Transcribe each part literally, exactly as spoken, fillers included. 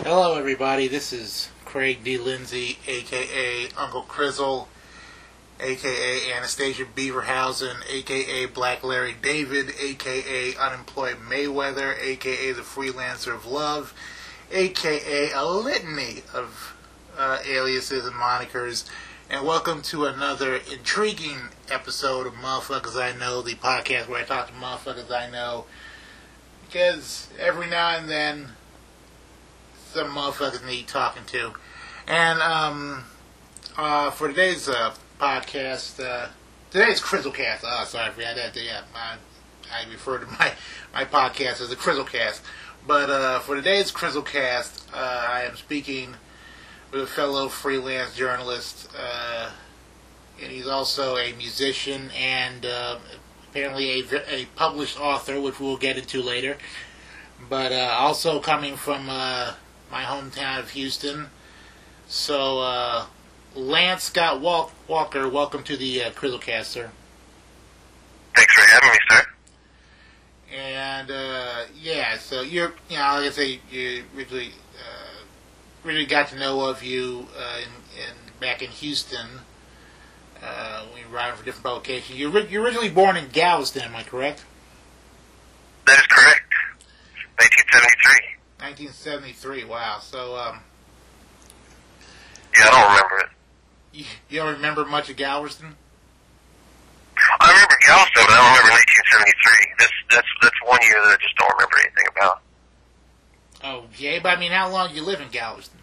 Hello, everybody. This is Craig D. Lindsay, aka Uncle Crizzle, aka Anastasia Beaverhausen, aka Black Larry David, aka Unemployed Mayweather, aka the Freelancer of Love, aka a litany of uh, aliases and monikers. And welcome to another intriguing episode of Motherfuckers I Know, the podcast where I talk to motherfuckers I know. Because every now and then, some motherfuckers need talking to. And um, uh, for today's uh, podcast, uh, today's Crizzlecast. Oh, sorry, I forgot that. Yeah, I, I refer to my, my podcast as the Crizzlecast. But uh, for today's Crizzlecast, uh, I am speaking with a fellow freelance journalist. Uh, and he's also a musician and uh, apparently a, a published author, which we'll get into later. But uh, also coming from Uh, my hometown of Houston. So, uh, Lance Scott Walk- Walker, welcome to the uh, Crizzlecast, sir. Thanks for having me, sir. And, uh, yeah, so you're, you know, like I say, you really, uh, really got to know of you, uh, in, in, back in Houston, uh, when you were riding for different publications. You're, you're originally born in Galveston, am I correct? That is correct. nineteen seventy-three. nineteen seventy-three, wow. So, um... yeah, I don't remember it. You, you don't remember much of Galveston? I remember Galveston, but I don't remember nineteen seventy-three. That's, that's, that's one year that I just don't remember anything about. Oh, yeah, but I mean, how long did you live in Galveston?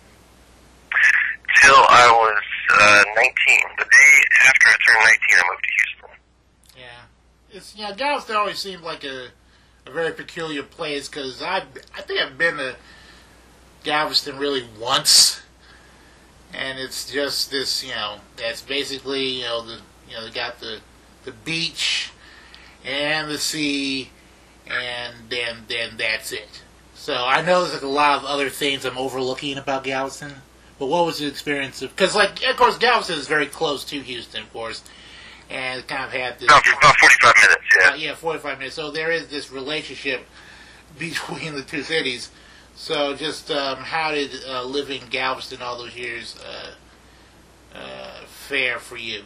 Till I was uh, nineteen. The day after I turned nineteen, I moved to Houston. Yeah. It's, yeah, Galveston always seemed like a... a very peculiar place, because I I think I've been to Galveston really once, and it's just this, you know, that's basically, you know, the you know they got the the beach and the sea, and then then that's it. So I know there's like a lot of other things I'm overlooking about Galveston, but what was the experience of? Because like of course Galveston is very close to Houston, of course. And it kind of had this... About, about forty-five minutes, yeah. Uh, yeah, forty-five minutes. So there is this relationship between the two cities. So just um, how did uh, living in Galveston all those years uh, uh, fare for you?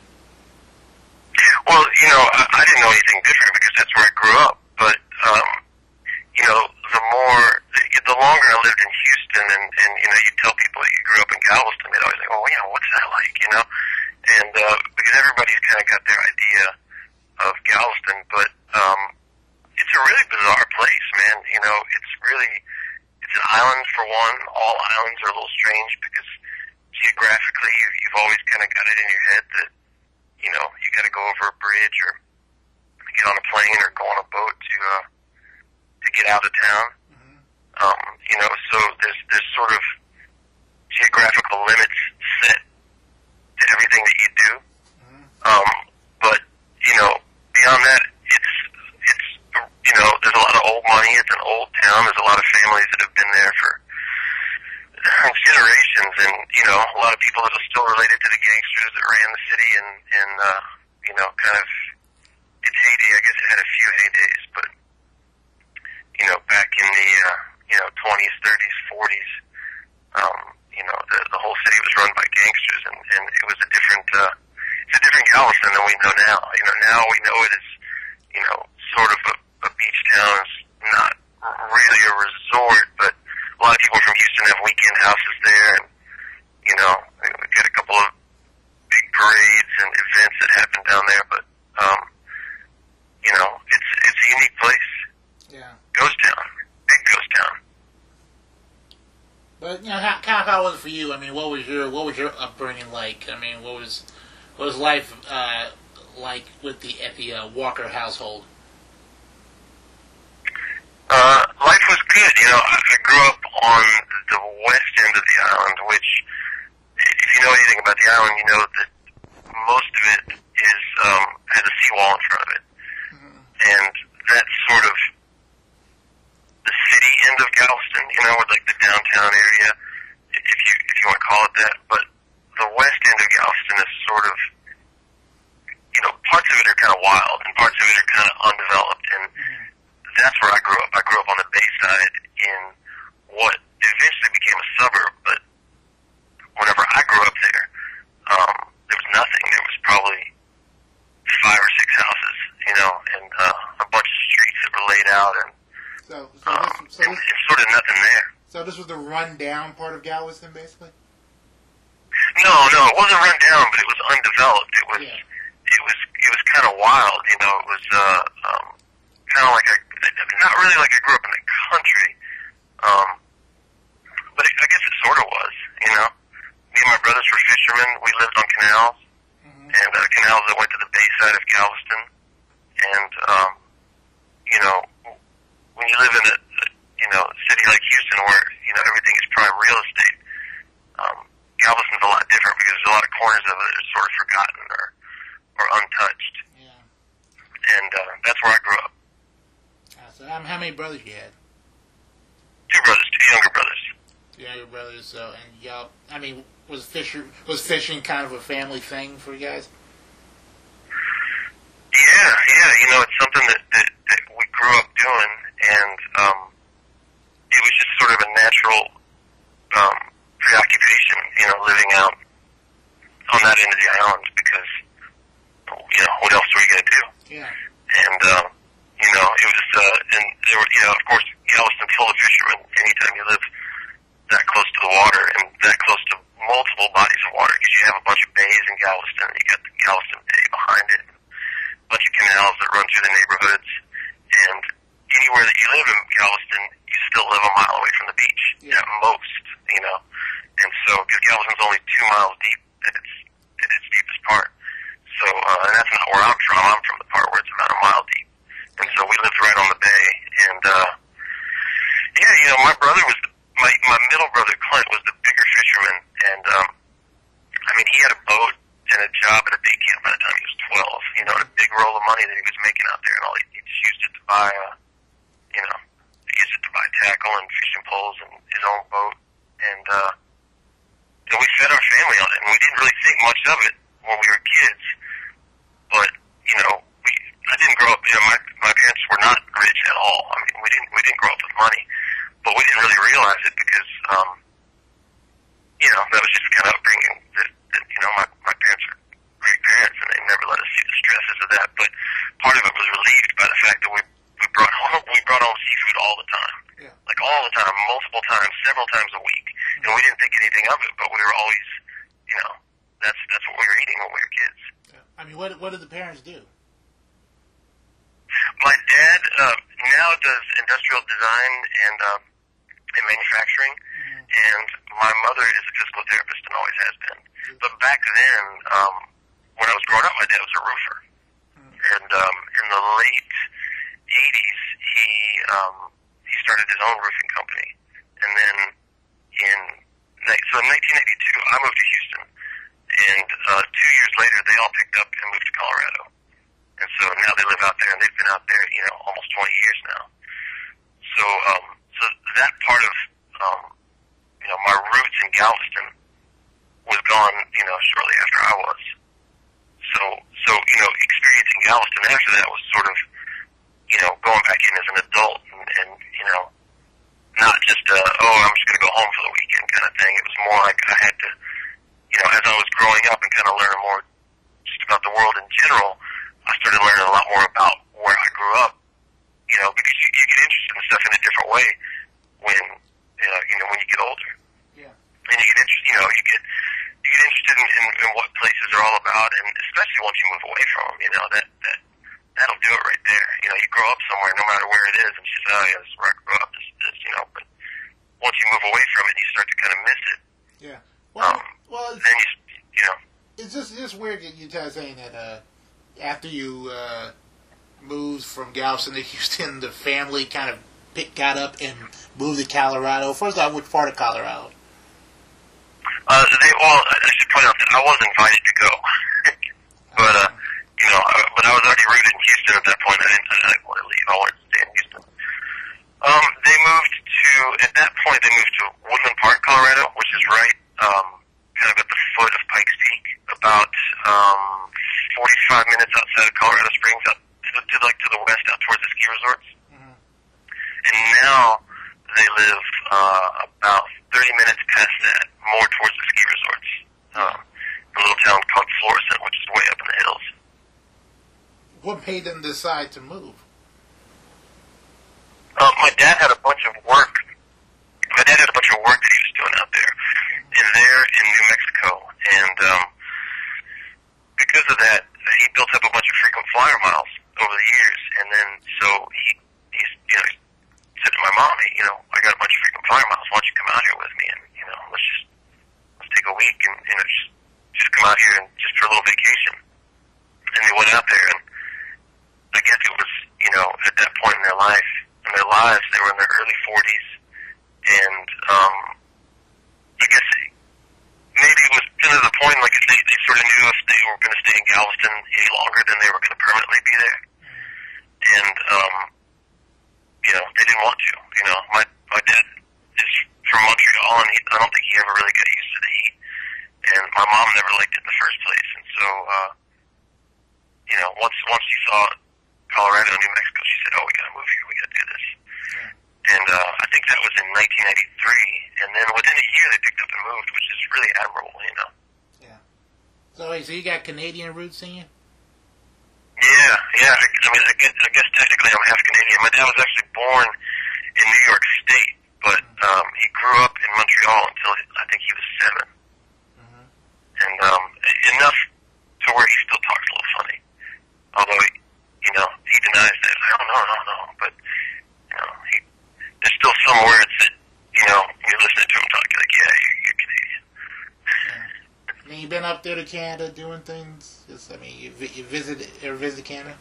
Well, you know, I, I didn't know anything different because that's where I grew up. But, um, you know, the more... The, the longer I lived in Houston and, and, you know, you tell people that you grew up in Galveston, they'd always like, oh, you know, what's that like, you know? And uh, because everybody's kind of got their idea of Galveston, but um, it's a really bizarre place, man. You know, it's really, it's an island for one. All islands are a little strange because geographically you've, you've always kind of got it in your head that, you know, you got to go over a bridge or get on a plane or go on a boat to uh, to get out of town. Mm-hmm. Um, you know, so there's there's sort of geographical limits set to everything that you do. Mm-hmm. Um, but, you know, beyond that, it's, it's, you know, there's a lot of old money. It's an old town. There's a lot of families that have been there for generations. And, you know, a lot of people that are still related to the gangsters that ran the city and, and, uh, you know, kind of, its heyday, I guess it had a few heydays, but, you know, back in the, uh, you know, twenties, thirties, forties, um, you know, the, the whole city was run by gangsters, and, and it was a different, uh, it's a different Galveston than we know now. You know, now we know it as, you know, sort of a, a beach town. It's not really a resort, but a lot of people from Houston have weekend houses there, and, you know, we get a couple of big parades and events that happen down there, but, um, you know, it's, it's a unique place. Yeah. Ghost town. Big ghost town. But you know, how, kind of how was it for you? I mean, what was your what was your upbringing like? I mean, what was what was life uh, like with the at the uh, Walker household? Uh, life was good. You know, I, I grew up on the west end of the island, which, if you know anything about the island, you know that most of it is um, has a seawall in front of it, mm-hmm. and that's sort of the city end of Galveston, you know, with like the downtown area, if you if you want to call it that. But the west end of Galveston is sort of, you know, parts of it are kind of wild and parts of it are kind of undeveloped, and mm-hmm. that's where I grew up. I grew up on the bay side in what eventually became Um, so and, and sort of nothing there. So this was the run-down part of Galveston, basically? No, no, it wasn't run down, but it was undeveloped. It was, Yeah. it was, it was kind of wild. You know, it was uh, um, kind of like a, not really like I grew up in the country, um, but it, I guess it sort of was. You know, me and my brothers were fishermen. We lived on canals, Mm-hmm. and uh, canals that went to the bay side of Galveston. And um, you know, when you live in a, a you know city like Houston, where you know everything is prime real estate. Um, Galveston's a lot different because there's a lot of corners of it that are sort of forgotten or, or untouched. Yeah. And uh, that's where I grew up. Uh, so um, how many brothers you had? Two brothers, two younger brothers. Two younger brothers. So and y'all, I mean, was fisher was fishing kind of a family thing for you guys? Yeah, yeah. You know, it's something that, that, that we grew up doing, and um, it was just sort of a natural um, preoccupation, you know, living out on that end of the island because, you know, what else were you going to do? Yeah. And, um, you know, it was, uh, and there were, you know, of course, Galveston full of fishermen. Anytime you live that close to the water and that close to multiple bodies of water, because you have a bunch of bays in Galveston, you got the Galveston Bay behind it, a bunch of canals that run through the neighborhoods, and anywhere that you live in Galveston, you still live a mile away from the beach, Yeah. at most, you know. And so, because Galveston's only two miles deep at its, at its deepest part. So, uh, and that's not where I'm from. I'm from the part where it's about a mile deep. And so we lived right on the bay. And, uh, yeah, you know, my brother was, my, my middle brother, Clint, was the bigger fisherman. And, um, I mean, he had a boat and a job at a bait camp by the time he was twelve. You know, and a big roll of money that he was making out there. And all he, he just used it to buy, uh, you know, he used it to buy tackle and fishing poles and his own boat. And, uh, and we fed our family on it. And we didn't really think much of it when we were kids. But, you know, we, I didn't grow up, you know, my, my parents were not rich at all. I mean, we didn't, we didn't grow up with money. But we didn't really realize it because, um, you know, that was just the kind of upbringing that, that you know, my, my parents are great parents and they never let us see the stresses of that. But part of it was relieved by the fact that we, we brought home, we brought home seafood all the time. Yeah. Like all the time, multiple times, several times a week. Mm-hmm. And we didn't think anything of it, but we were always, you know, that's, that's what we were eating when we were kids. Yeah. I mean, what what did the parents do? My dad uh, now does industrial design and um, and manufacturing, mm-hmm. and my mother is a physical therapist and always has been. Mm-hmm. But back then, um, when I was growing up, my dad was a roofer, mm-hmm. and um, in the late eighties, he um, he started his own roofing company, and then in so in nineteen eighty-two, I moved to Houston, and uh, two years later, they all picked up and moved to Colorado. And so now they live out there, and they've been out there, you know, almost twenty years now. So, um, so that part of, um, you know, my roots in Galveston was gone, you know, shortly after I was. So, so, you know, experiencing Galveston after that was sort of, you know, going back in as an adult and, and you know, not just, uh, oh, I'm just going to go home for the weekend kind of thing. It was more like I had to, you know, as I was growing up and kind of learning more just about the world in general, I started learning a lot more about where I grew up, you know, because you, you get interested in stuff in a different way when, you know, you know, when you get older. Yeah. And you get interested, you know, you get, you get interested in, in, in what places are all about, and especially once you move away from them, you know, that, that, that'll do it right there. You know, you grow up somewhere, no matter where it is, and you say, oh, yeah, this is where I grew up, this, this, you know, but once you move away from it, you start to kind of miss it. Yeah. Well, um, well, it's, then you, you know. It's just, it's just weird that you guys saying that, uh, after you uh, moved from Galveston to Houston, the family kind of pick, got up and moved to Colorado. First off, which part of Colorado? Uh, they, well, I should point out that I was invited to go, but uh, you know, I, but I was already rooted in Houston at that point. I didn't, I didn't want to leave. I wanted to stay in Houston. Um, they moved to at that point. They moved to Woodland Park, Colorado, which is right, um, kind of at the foot of Pikes Peak, about um. forty-five minutes outside of Colorado Springs, out to, the, to like to the west, out towards the ski resorts. Mm-hmm. And now they live uh, about thirty minutes past that, more towards the ski resorts. Um, a little town called Florissant, which is way up in the hills. What made them decide to move? Uh, my dad had a bunch of work. My dad had a bunch of work that he was doing out there, in there in New Mexico, and um, because of that, he built up a bunch of frequent flyer miles over the years, and then so he, he's, you know, he said to my mom, hey, you know, I got a bunch of frequent flyer miles. Why don't you come out here with me, and you know, let's just let's take a week and you know just just come out here and just for a little vacation. And they went out there, and I guess it was, you know, at that point in their life, in their lives, they were in their early forties, and um, I guess maybe it was kind of the point, like if they, they sort of knew if they were going to stay in Galveston any longer, then they were going to permanently be there, and um, you know, they didn't want to. You know, my my dad is from Montreal, and he, I don't think he ever really got used to the heat, and my mom never liked it in the first place, and so. uh You know, once once she saw Colorado and New Mexico, she said, "Oh, we got to move here. We got to do this." Yeah. And uh, I think that was in nineteen ninety-three. And then within a year, they picked up and moved, which is really admirable, you know. Yeah. So, so you got Canadian roots in you? Yeah, yeah. I, I mean, I guess, I guess technically I'm half Canadian. My dad was actually born in New York State, but um, he grew up in Montreal until I think he was seven. Mm-hmm. And um, enough to where he still talks a little funny. Although, he, you know, he denies that. I don't know, no, no. But, you know, he, there's still some words that, you know, you're listening to him talk, you're like, yeah, you're, you're Canadian. Yeah. I mean, you've been up there to Canada doing things? Just, I mean, you, you visit, ever visit Canada?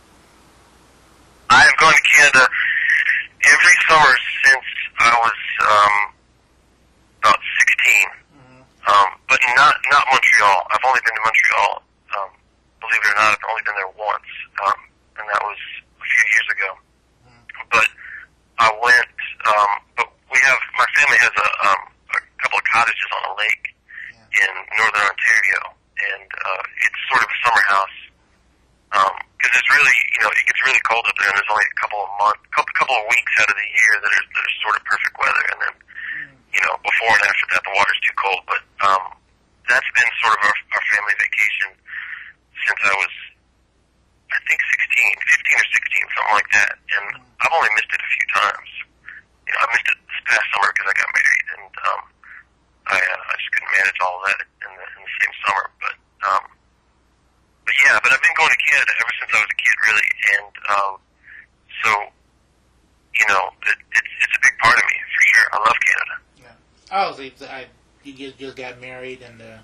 I have gone to Canada every summer since I was um, about sixteen. Mm-hmm. Um, but not, not Montreal. I've only been to Montreal. Um, Believe it or not, I've only been there once, um, and that was a few years ago. Mm-hmm. But I went, um, but we have, my family has a, um, a couple of cottages on a lake yeah. in northern Ontario, and uh, it's sort of a summer house, because um, it's really, you know, it gets really cold up there, and there's only a couple of months, couple, couple of weeks out of the year that are, that are sort of perfect weather, and then, mm-hmm. you know, before and after that, the water's too cold. But um, that's been sort of our, our family vacation since I was, I think, sixteen, fifteen or sixteen, something like that. And I've only missed it a few times. You know, I missed it this past summer because I got married, and um, I, uh, I just couldn't manage all of that in the, in the same summer. But, um, but yeah, but I've been going to Canada ever since I was a kid, really. And um, so, you know, it, it's it's a big part of me, for sure. I love Canada. Yeah. Oh, so you, I, you just got married and... Uh...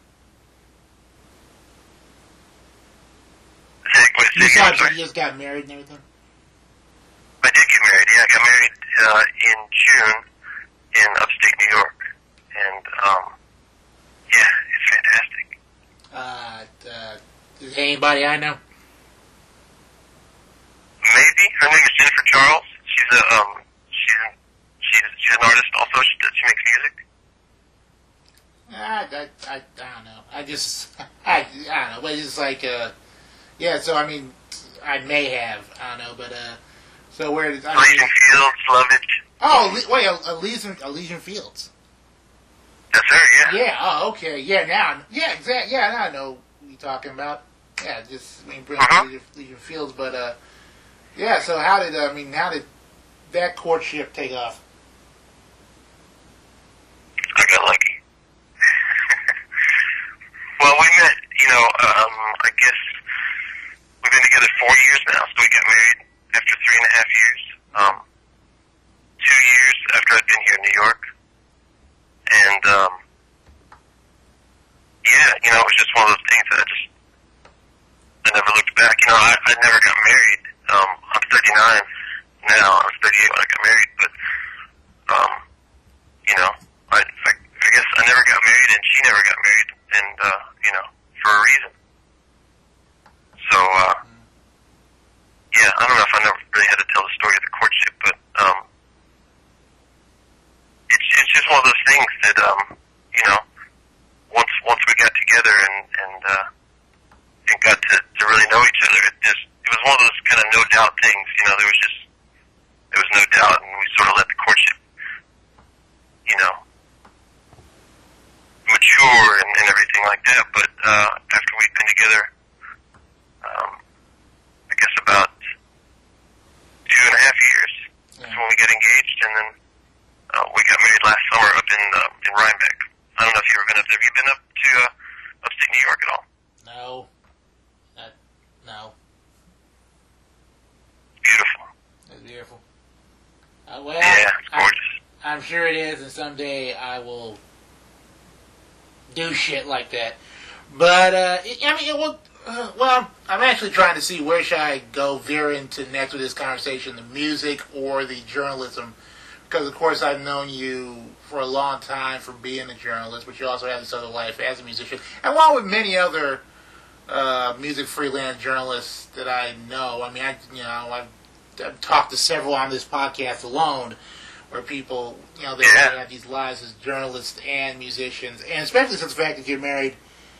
You, got, you just got married and everything? I did get married, yeah. I got married uh, in June in upstate New York. And, um, yeah, it's fantastic. Uh, uh, is anybody I know? Maybe. Her name is Jennifer Charles. She's a, um, she's, she's, she's an artist also. She, does, she makes music. I, I, I, I don't know. I just, I, I don't know. But it's just like, uh, yeah, so, I mean, I may have. I don't know, but, uh, so where... I Elysian Fields, Lovett. Oh, wait, Elysian, Elysian Fields. That's her, yeah. Yeah, oh, okay. Yeah, now, yeah, exactly. Yeah, now I know what you're talking about. Yeah, just, I mean, bring uh-huh. Elysian, Elysian Fields, but, uh, yeah, so how did, I mean, how did that courtship take off? I got lucky. Well, we met, you know, um, I guess... We've been together four years now, so we got married after three and a half years. Um, two years after I'd been here in New York. And, um, yeah, you know, it was just one of those things that I just, I never looked back. You know, I, I never got married. Um, I'm thirty-nine now. I was thirty-eight when I got married, but, um, you know, I, I, I guess I never got married and she never got married, and, uh, you know, for a reason. So, uh, yeah, I don't know if I never really had to tell the story of the courtship, but, um, it's, it's just one of those things that, um, you know, once, once we got together and, and, uh, and got to, to really know each other, it just, it was one of those kind of no doubt things, you know, there was just, there was no doubt, and we sort of let the courtship, you know, mature and, and everything like that, but, uh, after we'd been together, Um, I guess about two and a half years. That's when we got engaged. last summer up in uh, in Rhinebeck. I don't know if you've ever been up there. Have you been up to uh, upstate New York at all? No. Uh, no. Beautiful. It's beautiful. Uh, well, yeah, it's gorgeous. I'm, I'm sure it is, and someday I will do shit like that. But, uh, I mean, well, uh, well, I'm actually trying to see where should I go veer into next with this conversation, the music or the journalism. Because, of course, I've known you for a long time for being a journalist, but you also have this other life as a musician. And along with many other uh, music freelance journalists that I know. I mean, I, you know, I've, I've talked to several on this podcast alone where people, you know, they yeah. have these lives as journalists and musicians. And especially since the fact that you're married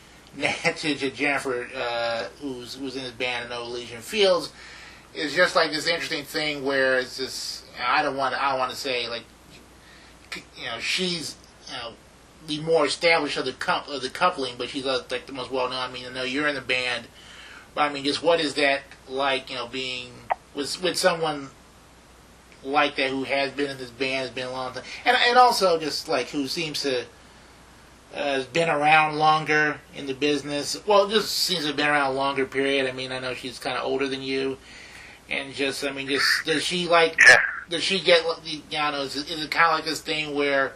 to Jennifer, uh, who's, who's in his band, No Elysian Fields, is just like this interesting thing where it's just, I don't want to, I don't want to say like, you know, she's, you know, the more established of the coup- of the coupling, but she's uh, like the most well known. I mean, I know you're in the band, but I mean, just what is that like? You know, being with with someone like that who has been in this band, has been a long time, and and also just like who seems to uh, has been around longer in the business. Well, just seems to have been around a longer period. I mean, I know she's kind of older than you. And just, I mean, just, does she, like, yeah. does she get, you know, is it, is it kind of like this thing where,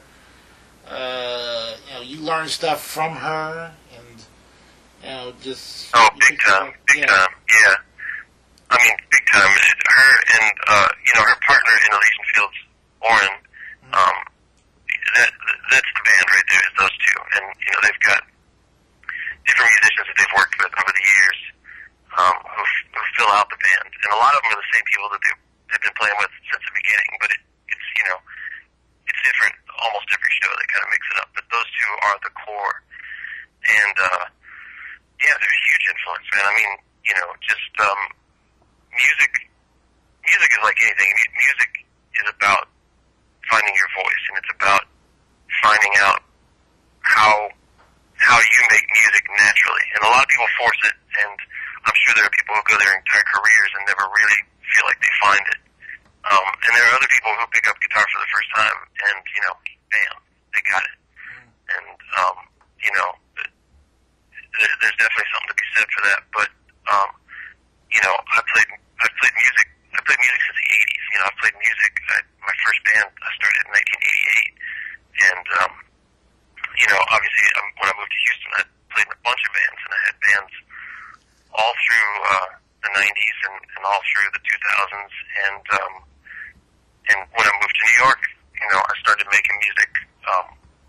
uh, you know, you learn stuff from her, and, you know, just... Oh, big time, big yeah. time, yeah. I mean, big time. Her and, uh, you know, her partner in Elysian Fields, Oren, mm-hmm. um, that, that's the band right there, is those two. And, you know, they've got different musicians that they've worked with over the years, um, who, who fill out the band. And a lot of them are the same people that they have been playing with since the beginning, but it, it's, you know, it's different almost every show. They kind of mix it up. But those two are the core. And, uh, yeah, they're a huge influence, man. I mean, you know, just, um, music, music is like anything. Music is about finding your voice, and it's about finding out how, how you make music naturally. And a lot of people force it, and I'm sure there are people who go their entire careers and never really feel like they find it. Um, and there are other people who pick up guitar for the first time and, you know, bam, they got it. And, um, you know, there, there's definitely something to be said for that. But, um, you know, I played, I've played music, I played music since the eighties. You know, I've played music, I, my first band, I started in nineteen eighty-eight. And, um, you know, obviously, um, when I moved to Houston, I played in a bunch of bands, and I had bands all through uh, the nineties and, and all through the two thousands, and um, and when I moved to New York, you know, I started making music, um,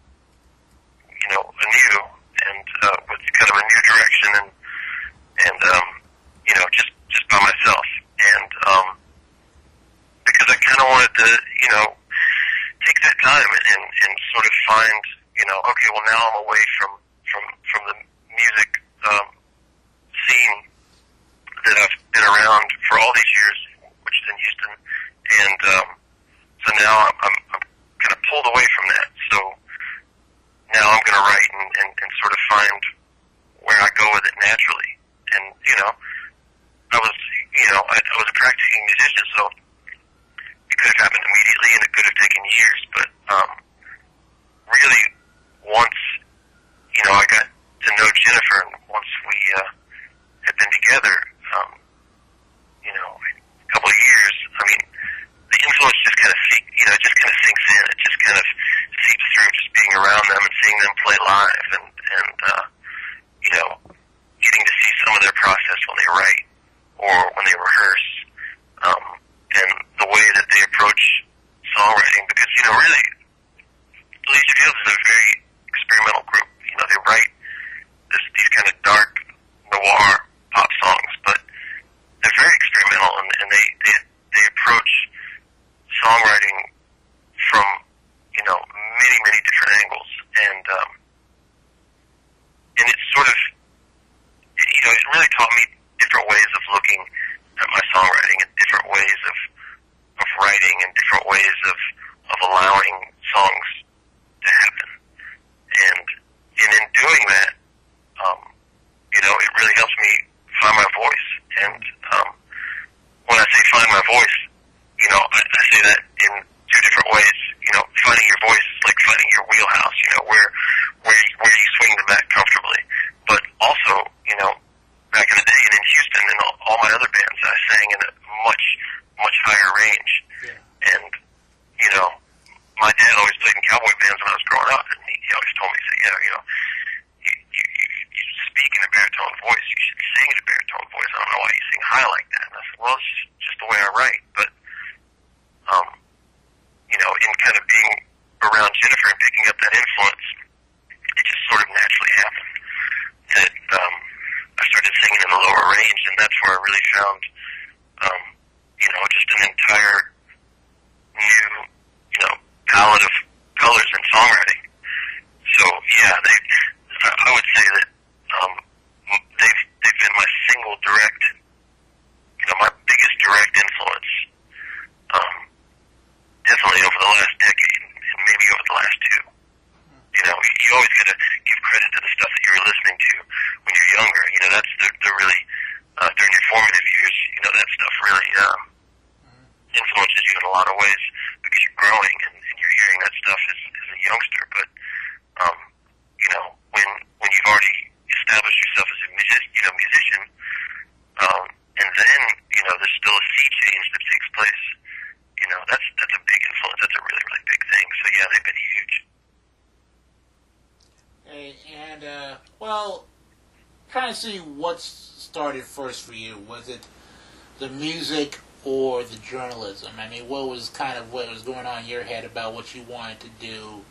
you know, anew, and uh, with kind of a new direction, and and um, you know, just just by myself, and um, because I kind of wanted to, you know, take that time and, and and sort of find, you know, okay, well now I'm away from from from the music. Um, scene that I've been around for all these years, which is in Houston, and um, so now I'm, I'm, I'm kind of pulled away from that. So now I'm going to write and, and, and sort of find where I go with it naturally. And you know, I was, you know, I, I was a practicing musician, so it could have happened immediately, and it could have taken years. But um, really, once you know, I got to know Jennifer, and once we uh, had been together, um, you know, a couple of years, I mean, the influence just kind of, you know, it just kind of sinks in. It just kind of seeps through just being around them and seeing them play live and, and uh, you know, getting to see some of their process when they write or when they rehearse, um, and the way that they approach songwriting. Because, you know, really, Elysian Fields is a very experimental group. You know, they write this, these kind of dark, noir pop songs, but they're very experimental, and, and they, they they approach songwriting from, you know, many, many different angles, and um, and it's sort of, you know, it really taught me different ways of looking at my songwriting, and different ways of of writing, and different ways of of allowing songs to happen, and and in doing that, um, you know, it really helps me find my voice. And um, when I say find my voice, you know, I, I say that in cowboy bands when I was growing up, and he, he always told me, he said, yeah, you know, you, you, you, you speak in a baritone voice. You should sing in a baritone voice. I don't know why you sing high like that. And I said, well, it's just, just the way I write. But, um, you know, in kind of being around Jennifer and picking up that influence, it just sort of naturally happened that um, I started singing in the lower range, and that's where I really found, um, you know, just an entire new, you know, palette of colors in songwriting. So yeah, they, I would say that um, they've they've been my single direct, you know, my biggest direct influence. Um, definitely over the last decade, and maybe over the last two. You know, you always got to give credit to the stuff that you were listening to when you're younger. You know, that's the, the really uh, during your formative years. You know, that stuff really um, influences you in a lot of ways because you're growing and, and you're hearing that stuff as, as a youngster. But um, you know, when when you've already established yourself as a music, you know, musician, um, and then you know there's still a sea change that takes place. You know, that's that's a big influence. That's a really really big thing. So yeah, they've been huge. Hey, and uh, well, kind of see what started first for you. Was it the music or the journalism? I mean, what was kind of what was going on in your head about what you wanted to do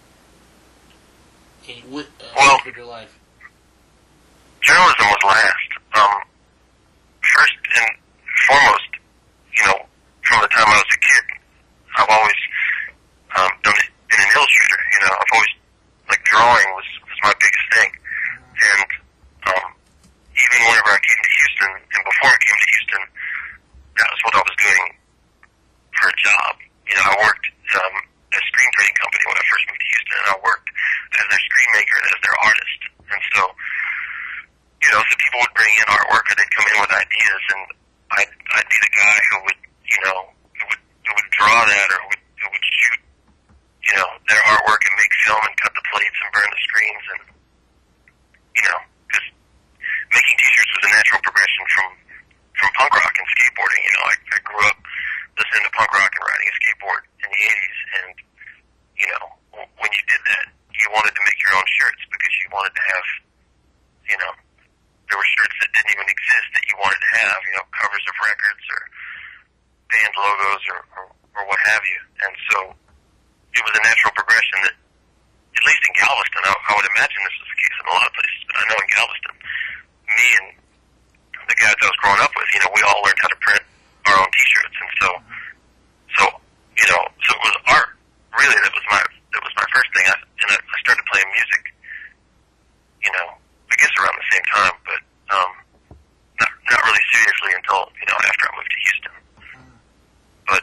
in with, uh, well, with your life? Journalism was last. Um, first and foremost, you know, from the time I was a kid, I've always um, done, been an illustrator. You know, I've always, like, drawing was, was my biggest thing. And um, even whenever I came to Houston, and before I came to Houston, that was what I was doing for a job. You know, I worked um, at a screen printing company when I first moved to Houston, and I worked as their screen maker and as their artist. And so, you know, so people would bring in artwork, or they'd come in with ideas, and I'd, I'd be the guy who would, you know, who would, who would draw that, or would, who would shoot, you know, their artwork and make film and cut the plates and burn the screens. And, you know, because making t-shirts was a natural progression from, from punk rock and skateboarding. You know, I, I grew up listening to punk rock and riding a skateboard in the eighties, and, you know, w- when you did that, you wanted to make your own shirts because you wanted to have, you know, there were shirts that didn't even exist that you wanted to have, you know, covers of records or band logos or, or, or what have you. And so it was a natural progression that, at least in Galveston, I, I would imagine this was the case in a lot of places, but I know in Galveston, me and the guys I was growing up with, you know, we all learned how to print our own t-shirts. And so, so, you know, so it was art, really, that was my, that was my first thing. I, and I, I started playing music, you know, I guess around the same time, but um, not not really seriously until, you know, after I moved to Houston. But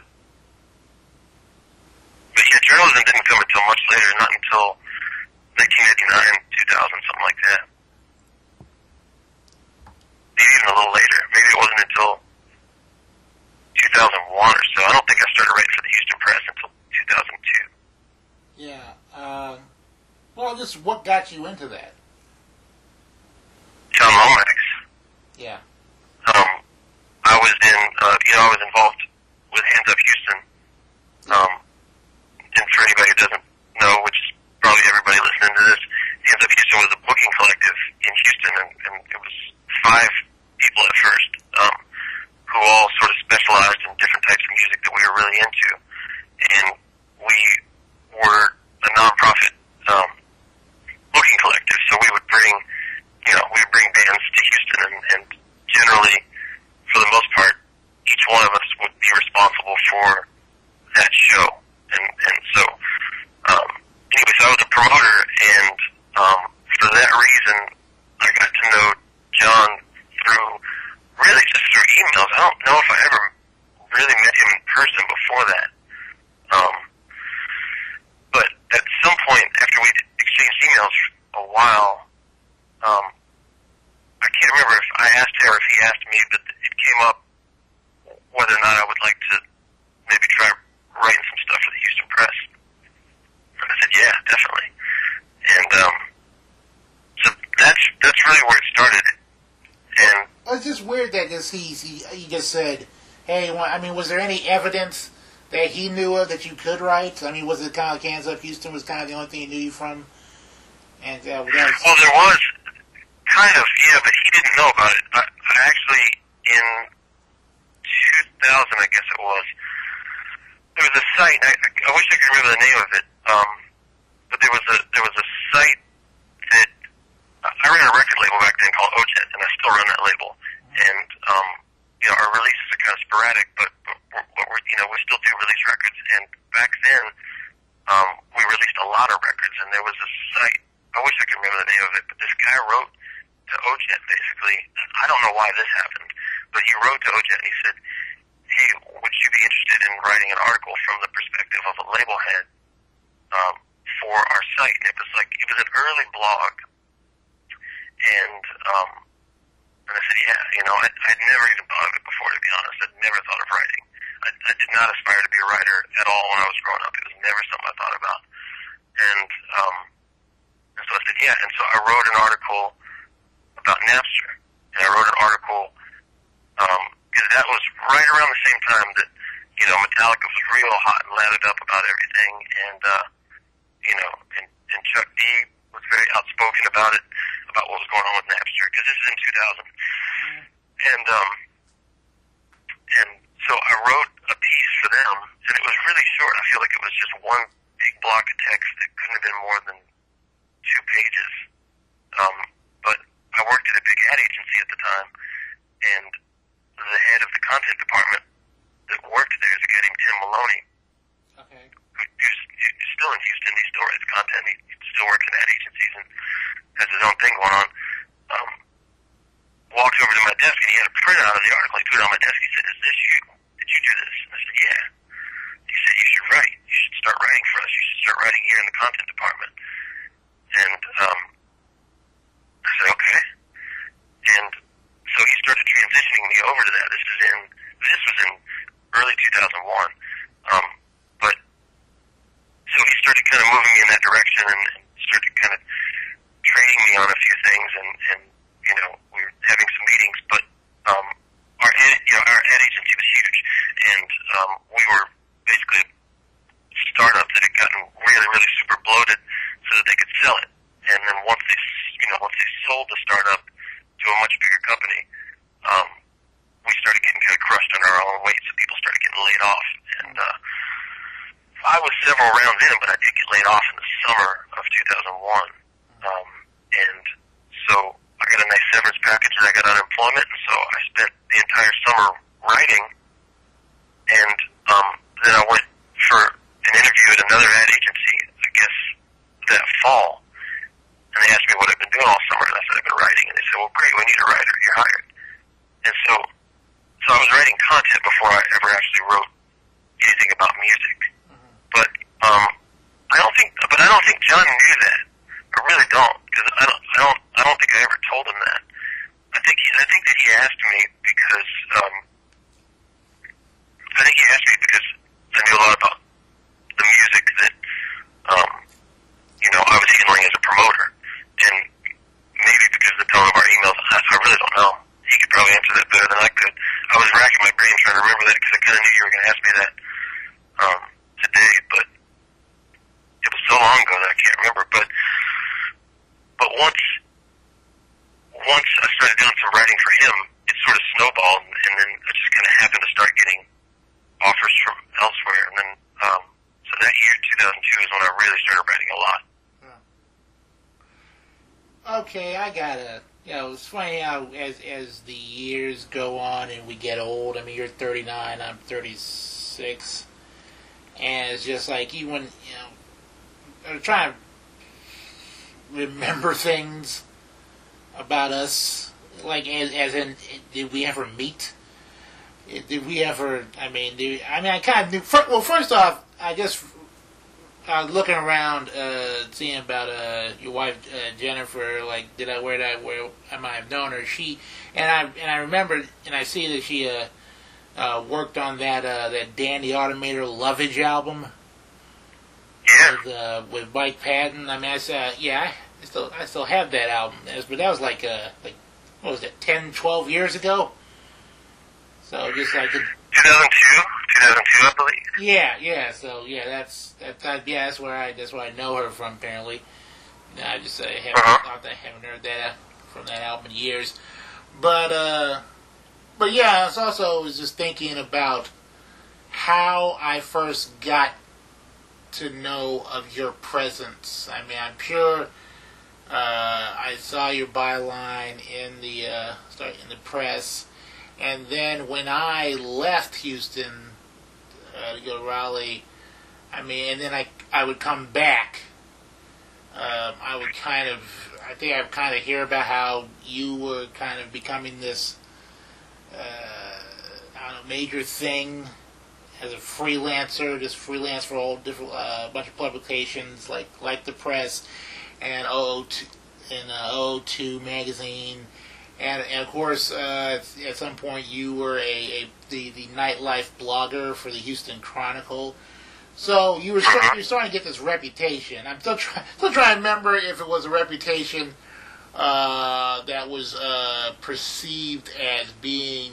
but yeah, journalism didn't come until much later, not until nineteen ninety-nine, two thousand, something like that. Maybe even a little later. Maybe it wasn't until two thousand one or so. I don't think I started writing for the Houston Press until two thousand two. Yeah. Um, well, this what got you into that? John Lomax. Yeah. Um, I was in, uh, you know, I was involved with Hands Up Houston. Um, and for anybody who doesn't know, which is probably everybody listening to this, Hands Up Houston was a booking collective in Houston, and, and it was five people at first, um, who all sort of specialized in different types of music that we were really into. And we were a nonprofit, um, booking collective, so we would bring, you know, we would bring bands to Houston, and, and generally, for the most part, each one of us would be responsible for that show. And, and so, um, anyway, so I was a promoter, and um, for that reason, I got to know John through, really just through emails. I don't know if I ever really met him in person before that. Um, but at some point, after we exchanged emails for a while, um, I can't remember if I asked him or if he asked me, but it came up whether or not I would like to maybe try writing some stuff for the Houston Press. And I said, yeah, definitely. And um, so that's that's really where it started. And well, it's just weird that this, he, he he just said, hey, well, I mean, was there any evidence that he knew of that you could write? I mean, was it kind of like Hands Up Houston was kind of the only thing he knew you from? And uh, that was, well, there was kind of, yeah, but he didn't know about it. I, I actually, in two thousand, I guess it was, there was a site. I, I wish I could remember the name of it. Um, but there was a there was a site that I ran a record label back then called O J E T, and I still run that label. And um, you know, our releases are kind of sporadic, but, but, we're, but we're, you know, we still do release records. And back then, um, we released a lot of records, and there was a site. I wish I could remember the name of it, but this guy wrote to O J E T basically. I don't know why this happened, but he wrote to O J E T and he said, "Hey, would you be interested in writing an article from the perspective of a label head um, for our site?" And it was like it was an early blog, and um, and I said, "Yeah, you know, I, I'd never even thought of it before. To be honest, I'd never thought of writing. I, I did not aspire to be a writer at all when I was growing up. It was never something I thought about." And um, and so I said, "Yeah." And so I wrote an article about Napster, and I wrote an article. Um, because that was right around the same time that, you know, Metallica was real hot and lathered up about everything, and, uh, you know, and, and Chuck D was very outspoken about it, about what was going on with Napster, because this is in two thousand. Mm. And, um, and so I wrote a piece for them, and it was really short. I feel like it was just one big block of text that couldn't have been more than two pages. Um, but I worked at a big ad agency at the time, and the head of the content department that worked there is a guy named Tim Maloney. Okay. Who, who's, who's still in Houston. He still writes content. He, he still works in ad agencies and has his own thing going on. Um, walked over to my desk and he had a printout of the article. He put it on my desk. He said, "Is this you? Did you do this?" And I said, "Yeah." He said, "You should write. You should start writing for us. You should start writing here in the content department." And um, I said, "Okay." And so he started transitioning me over to that. This is in this was in early two thousand one. Um, but so he started kind of moving me in that direction and, and started kind of training me on a few things, and, and you know, we were having some meetings. But um, our ad, you know our ad agency was huge, and um, we were basically a startup that had gotten really really super bloated so that they could sell it. And then once they you know once they sold the startup to a much bigger company, um, we started getting kind of crushed under our own weight, so people started getting laid off. And uh, I was several rounds in, but I did get laid off in the summer of two thousand one. Um, and so I got a nice severance package and I got unemployment, and so I spent the entire summer writing. And um, then I went for an interview at another ad agency, I guess, that fall. And they asked me what I've been doing all summer, and I said I've been writing. And they said, "Well, great, we need a writer. You're hired." And so, so I was writing content before I ever actually wrote anything about music. Mm-hmm. But um, I don't think, but I don't think John knew that. I really don't, because I don't, I don't, I don't think I ever told him that. I think he, I think that he asked me because, um, I think he asked me because I knew a lot about the music that, um, you know, I was handling as a promoter. And maybe because of the tone of our emails, I, I really don't know. He could probably answer that better than I could. I was racking my brain trying to remember that because I kind of knew you were going to ask me that um, today, but it was so long ago that I can't remember. But but once once I started doing some writing for him, it sort of snowballed, and then I just kind of happened to start getting offers from elsewhere. And then um, so that year, two thousand two, is when I really started writing a lot. Okay, I gotta, you know, it's funny how as as the years go on and we get old, I mean, you're thirty-nine, I'm thirty-six, and it's just like, even, you know, I'm trying to remember things about us, like, as, as in, did we ever meet? Did we ever, I mean, did, I mean, I kind of knew, well, first off, I just, I was looking around, uh, seeing about uh, your wife uh, Jennifer. Like, did I where did I where I might have known her? She and I and I remember and I see that she uh, uh, worked on that uh, that Dan the Automator Lovage album. Yeah. With, uh, with Mike Patton. I mean, I said, yeah, I still I still have that album, but that was like uh, like what was it, ten, twelve years ago. So just like two thousand two. two thousand two, I believe. Yeah, yeah. So yeah, that's that's uh, yeah, that's where I that's where I know her from. Apparently, no, I just uh, haven't Uh-huh. not that I haven't heard that from that album in years. But uh, but yeah, I was also was just thinking about how I first got to know of your presence. I mean, I'm sure uh, I saw your byline in the uh, sorry, in the press, and then when I left Houston uh, to go to Raleigh, I mean, and then I I would come back. Um, I would kind of, I think I would kind of hear about how you were kind of becoming this, uh, I don't know, major thing as a freelancer, just freelance for all different, uh, bunch of publications like like the press and O O two, and uh, O O two magazine, and, and of course uh, at some point you were a, a the the nightlife blogger for the Houston Chronicle. So you were start, you're starting to get this reputation. I'm still trying still trying to remember if it was a reputation uh, that was uh, perceived as being.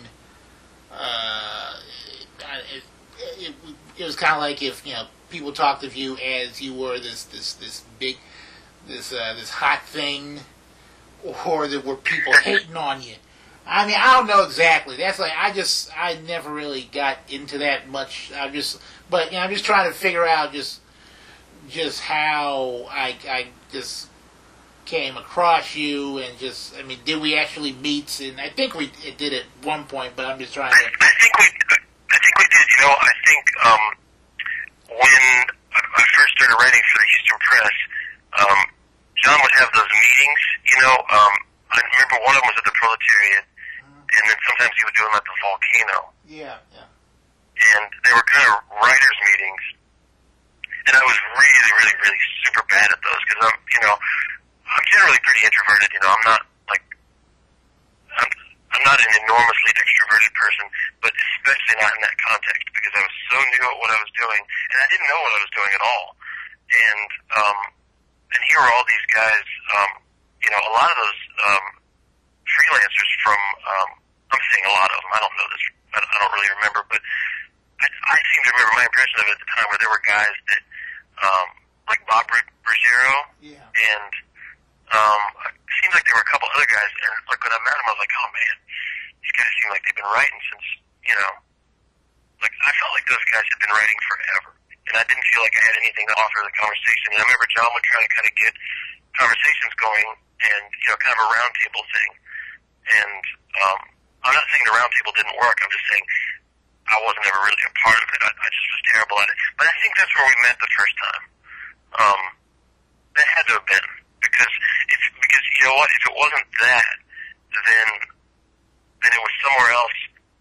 Uh, it, it, it was kind of like if you know people talked of you as you were this this this big this uh, this hot thing, or that were people hating on you. I mean, I don't know exactly. That's like I just I never really got into that much. I just, but you know, I'm just trying to figure out just just how I I just came across you and just I mean, did we actually meet? And I think we did at one point, but I'm just trying to. I, I think we I think we did. You know, I think um, when I first started writing for the Houston Press, um, John would have those meetings. You know, um, I remember one of them was at the Proletariat. And then sometimes he would do them at the Volcano. Yeah, yeah. And they were kind of writers' meetings. And I was really, really, really super bad at those because I'm, you know, I'm generally pretty introverted. You know, I'm not like, I'm, I'm not an enormously extroverted person, but especially not in that context because I was so new at what I was doing, and I didn't know what I was doing at all. And um, and here were all these guys. Um, you know, a lot of those um, freelancers from. Um, I'm saying a lot of them. I don't know this. I I don't really remember, but I, I seem to remember my impression of it at the time where there were guys that, um, like Bob Ruggiero, Yeah. and um, it seemed like there were a couple other guys. And like when I met them, I was like, oh man, these guys seem like they've been writing since, you know, like I felt like those guys had been writing forever, and I didn't feel like I had anything to offer the conversation. And I remember John would try to kind of get conversations going, and you know, kind of a roundtable thing, and. Um, I'm not saying the round table didn't work. I'm just saying I wasn't ever really a part of it. I, I just was terrible at it. But I think that's where we met the first time. Um, that had to have been because if because you know what? If it wasn't that, then then it was somewhere else.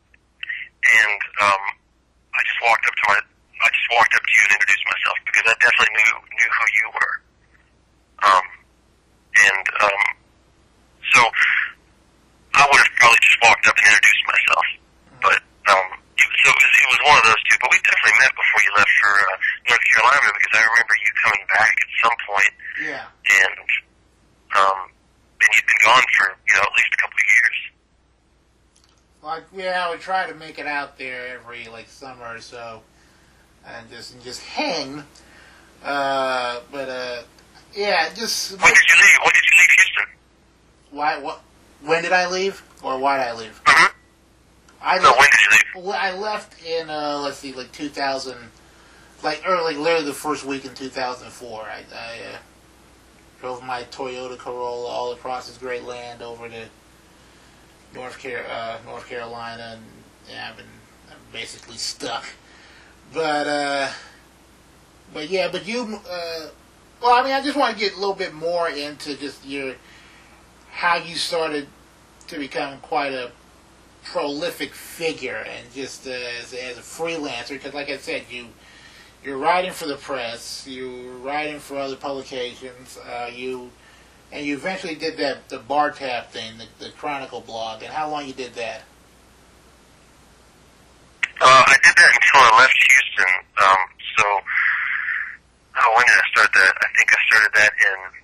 And um, I just walked up to my I just walked up to you and introduced myself because I definitely knew knew who you were. Um, and um, so. I would have probably just walked up and introduced myself, but um, it, so it was, it was one of those two. But we definitely met before you left for uh, North Carolina because I remember you coming back at some point. Yeah. And um, and you'd been gone for you know at least a couple of years. Like yeah, I would try to make it out there every like summer or so, and just and just hang. Uh, but uh, yeah, just. When did you leave? When did you leave Houston? Why? What? When did I leave, or why did I leave? Mm-hmm. I no, left, when did you leave? I left in uh, let's see, like two thousand, like early, literally the first week in two thousand four. I, I uh, drove my Toyota Corolla all across this great land over to North Car- uh, North Carolina, and yeah, I've been I'm basically stuck. But uh, but yeah, but you. Uh, well, I mean, I just want to get a little bit more into just your. How you started to become quite a prolific figure, and just uh, as, as a freelancer, because like I said, you you're writing for the press, you're writing for other publications, uh, you and you eventually did that the Bar Tab thing, the, the Chronicle blog. And how long you did that? Uh, I did that until I left Houston. Um, so, oh, when did I start that? I think I started that in.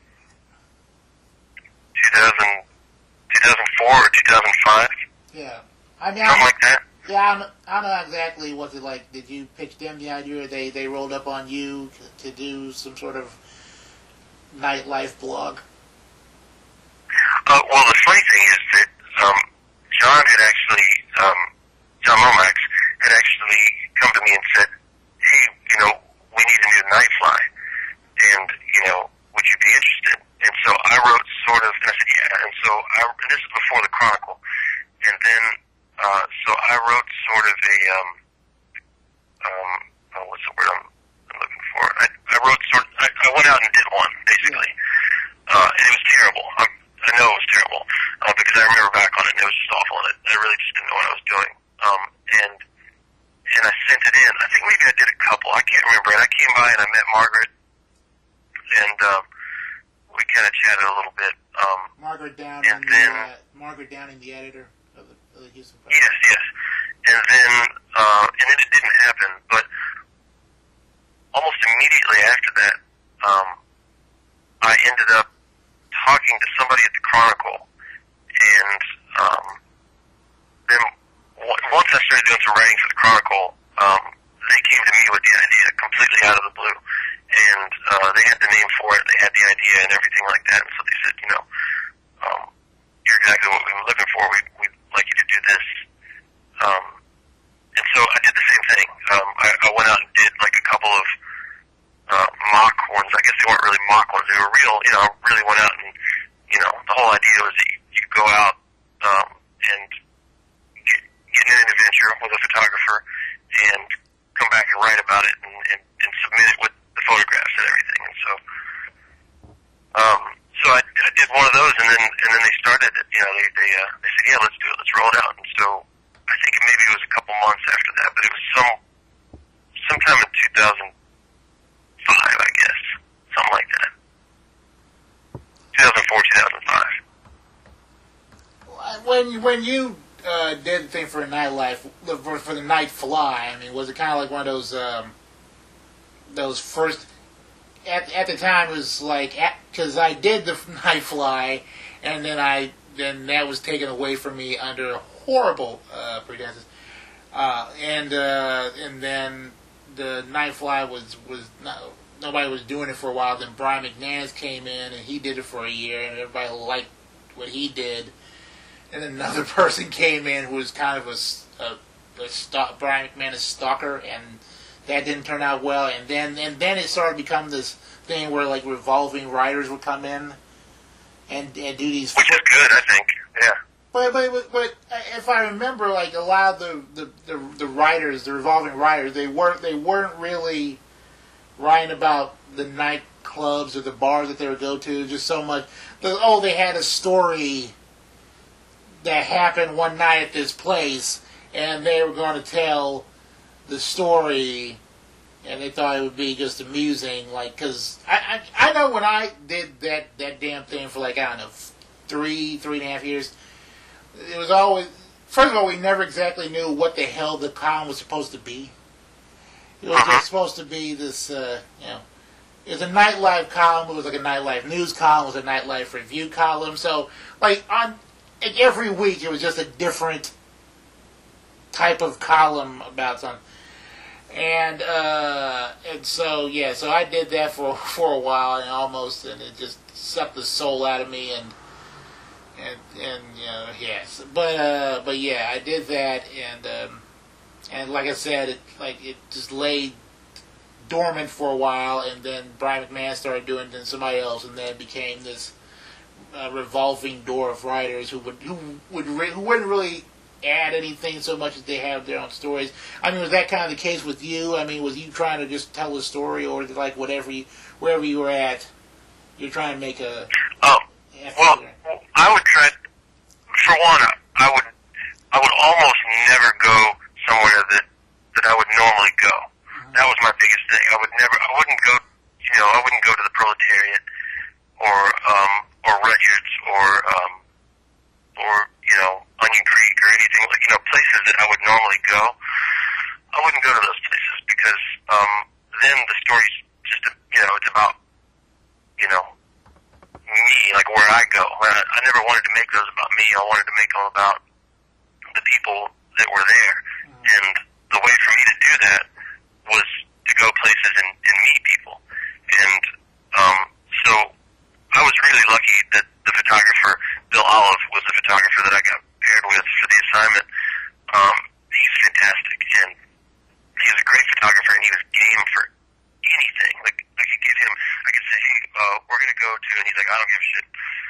two thousand, two thousand four or two thousand five. Yeah. I mean, Something I, like that. Yeah, I don't, I don't know exactly what's it like. Did you pitch them the idea, or they, they rolled up on you to do some sort of nightlife blog? Uh, well, the funny thing is that um, John had actually, um, John Lomax had actually come to me and said, hey, you know, we need a new Nightfly, and, you know, would you be interested? And so I wrote sort of, and I said, yeah, and so I, and this is before the Chronicle, and then, uh, so I wrote sort of a, um, um, oh, what's the word I'm, I'm looking for? I, I wrote sort of, I, I went out and did one, basically, uh, and it was terrible. I, I know it was terrible, uh, because I remember back on it, and it was just awful, and I, I really just didn't know what I was doing, um, and, and I sent it in. I think maybe I did a couple, I can't remember, and I came by and I met Margaret, and, um, we kind of chatted a little bit, um, Margaret Downing, and then, the, uh, Margaret Downing, the editor of the, of the Houston Post. yes, yes, and then, uh, and then it didn't happen, but almost immediately after that, um, I ended up talking to somebody at the Chronicle, and, um, then w- once I started doing some writing for the Chronicle, um, they came to me with the idea completely out of the blue, and, uh, they had the name for it, they had the idea and everything like that, and so they said, you know, um, you're exactly what we were looking for, we, we'd like you to do this, um, and so I did the same thing. Um, I, I went out and did like a couple of uh, mock ones. I guess they weren't really mock ones. They were real, you know, I really went out and, you know, the whole idea was that you, you go out um, and get, get in an adventure with a photographer and come back and write about it and, and, and submit it with the photographs and everything. And so um, so I, I did one of those, and then and then they started, you know, they they, uh, they said, yeah, let's do it, let's roll it out. And so I think maybe it was a couple months after that, but it was some sometime in two thousand five, I guess, something like that. two thousand four, two thousand five. When when you uh, did the thing for Nightlife, for, for the Nightfly, I mean, was it kind of like one of those um, those first? At at the time, it was like because I did the Nightfly, and then I then that was taken away from me under horrible uh, pretenses, uh, and uh, and then the Nightfly was was not, nobody was doing it for a while. Then Brian McManus came in and he did it for a year, and everybody liked what he did. And then another person came in who was kind of a, a, a st- Brian McManus stalker, and that didn't turn out well. And then and then it started to become this thing where like revolving writers would come in and and do these. Which is good, I think. Yeah. But but but if I remember, like a lot of the, the, the, the writers, the revolving writers, they weren't they weren't really writing about the nightclubs or the bars that they would go to. Just so much. The, oh, they had a story that happened one night at this place, and they were going to tell the story, and they thought it would be just amusing, like, because I, I I know when I did that, that damn thing for, like, I don't know, three, three and a half years, it was always, first of all, we never exactly knew what the hell the column was supposed to be. It was just supposed to be this, uh, you know, it was a nightlife column, it was like a nightlife news column, it was a nightlife review column, so, like, on like every week it was just a different type of column about something. And uh, and so yeah, so I did that for for a while, and almost, and it just sucked the soul out of me, and and and you know, yes, but uh, but yeah, I did that, and um, and like I said, it like it just lay dormant for a while, and then Brian McMahon started doing it, and somebody else, and then it became this uh, revolving door of writers who would who would re- who wouldn't really add anything so much as they have their own stories. I mean, was that kind of the case with you? I mean, was you trying to just tell a story, or like whatever you, wherever you were at, you're trying to make a... Oh, well, I would try, for one, I would, I would almost never go somewhere that, that I would normally go. Mm-hmm. That was my biggest thing. I would never, I wouldn't go, you know, I wouldn't go to the Proletariat, or, um, or Rudyard's, or, um, or, you know, Onion Creek or anything, like, you know, places that I would normally go. I wouldn't go to those places because um, then the story's just, a, you know, it's about, you know, me, like where I go. I, I never wanted to make those about me. I wanted to make them about the people that were there And the way for me to do that was to go places and, and meet people. And um, so I was really lucky that the photographer, Bill Olive, was the photographer that I got paired with for the assignment. Um, he's fantastic, and he was a great photographer, and he was game for anything. Like, I could give him, I could say, hey, uh, we're going to go to, and he's like, I don't give a shit.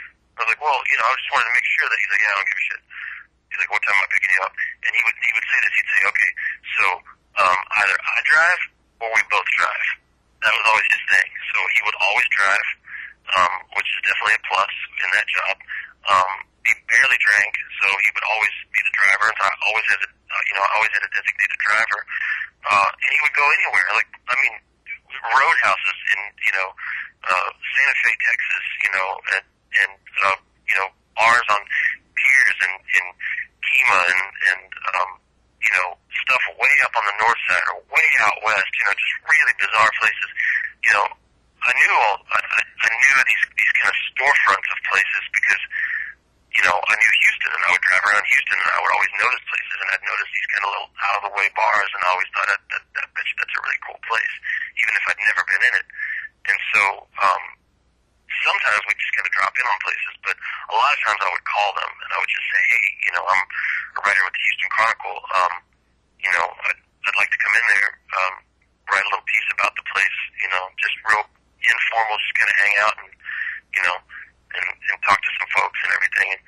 I was like, well, you know, I just wanted to make sure that he's like, yeah, I don't give a shit. He's like, what time am I picking you up? And he would he would say this. He'd say, okay, so um, either I drive or we both drive. That was always his thing. So he would always drive, um, which is definitely a plus in that job. Um, he barely drank, so he would always be the driver. And so I always had, a, uh, you know, I always had a designated driver. Uh, and he would go anywhere. Like, I mean, roadhouses in, you know, uh, Santa Fe, Texas, you know, and, and uh, you know, bars on piers and in Kima and, and um, you know, stuff way up on the north side or way out west, you know, just really bizarre places. You know, I knew all, I, I knew these, these kind of storefronts of places because, you know, I knew Houston, and I would drive around Houston, and I would always notice places, and I'd notice these kind of little out-of-the-way bars, and I always thought, that, that, that, bet you that's a really cool place, even if I'd never been in it. And so, um, sometimes we just kind of drop in on places, but a lot of times I would call them, and I would just say, hey, you know, I'm a writer with the Houston Chronicle, um, you know, I'd, I'd like to come in there, um, write a little piece about the place, you know, just real informal, just kind of hang out and, you know, and, and talk to some folks and everything. And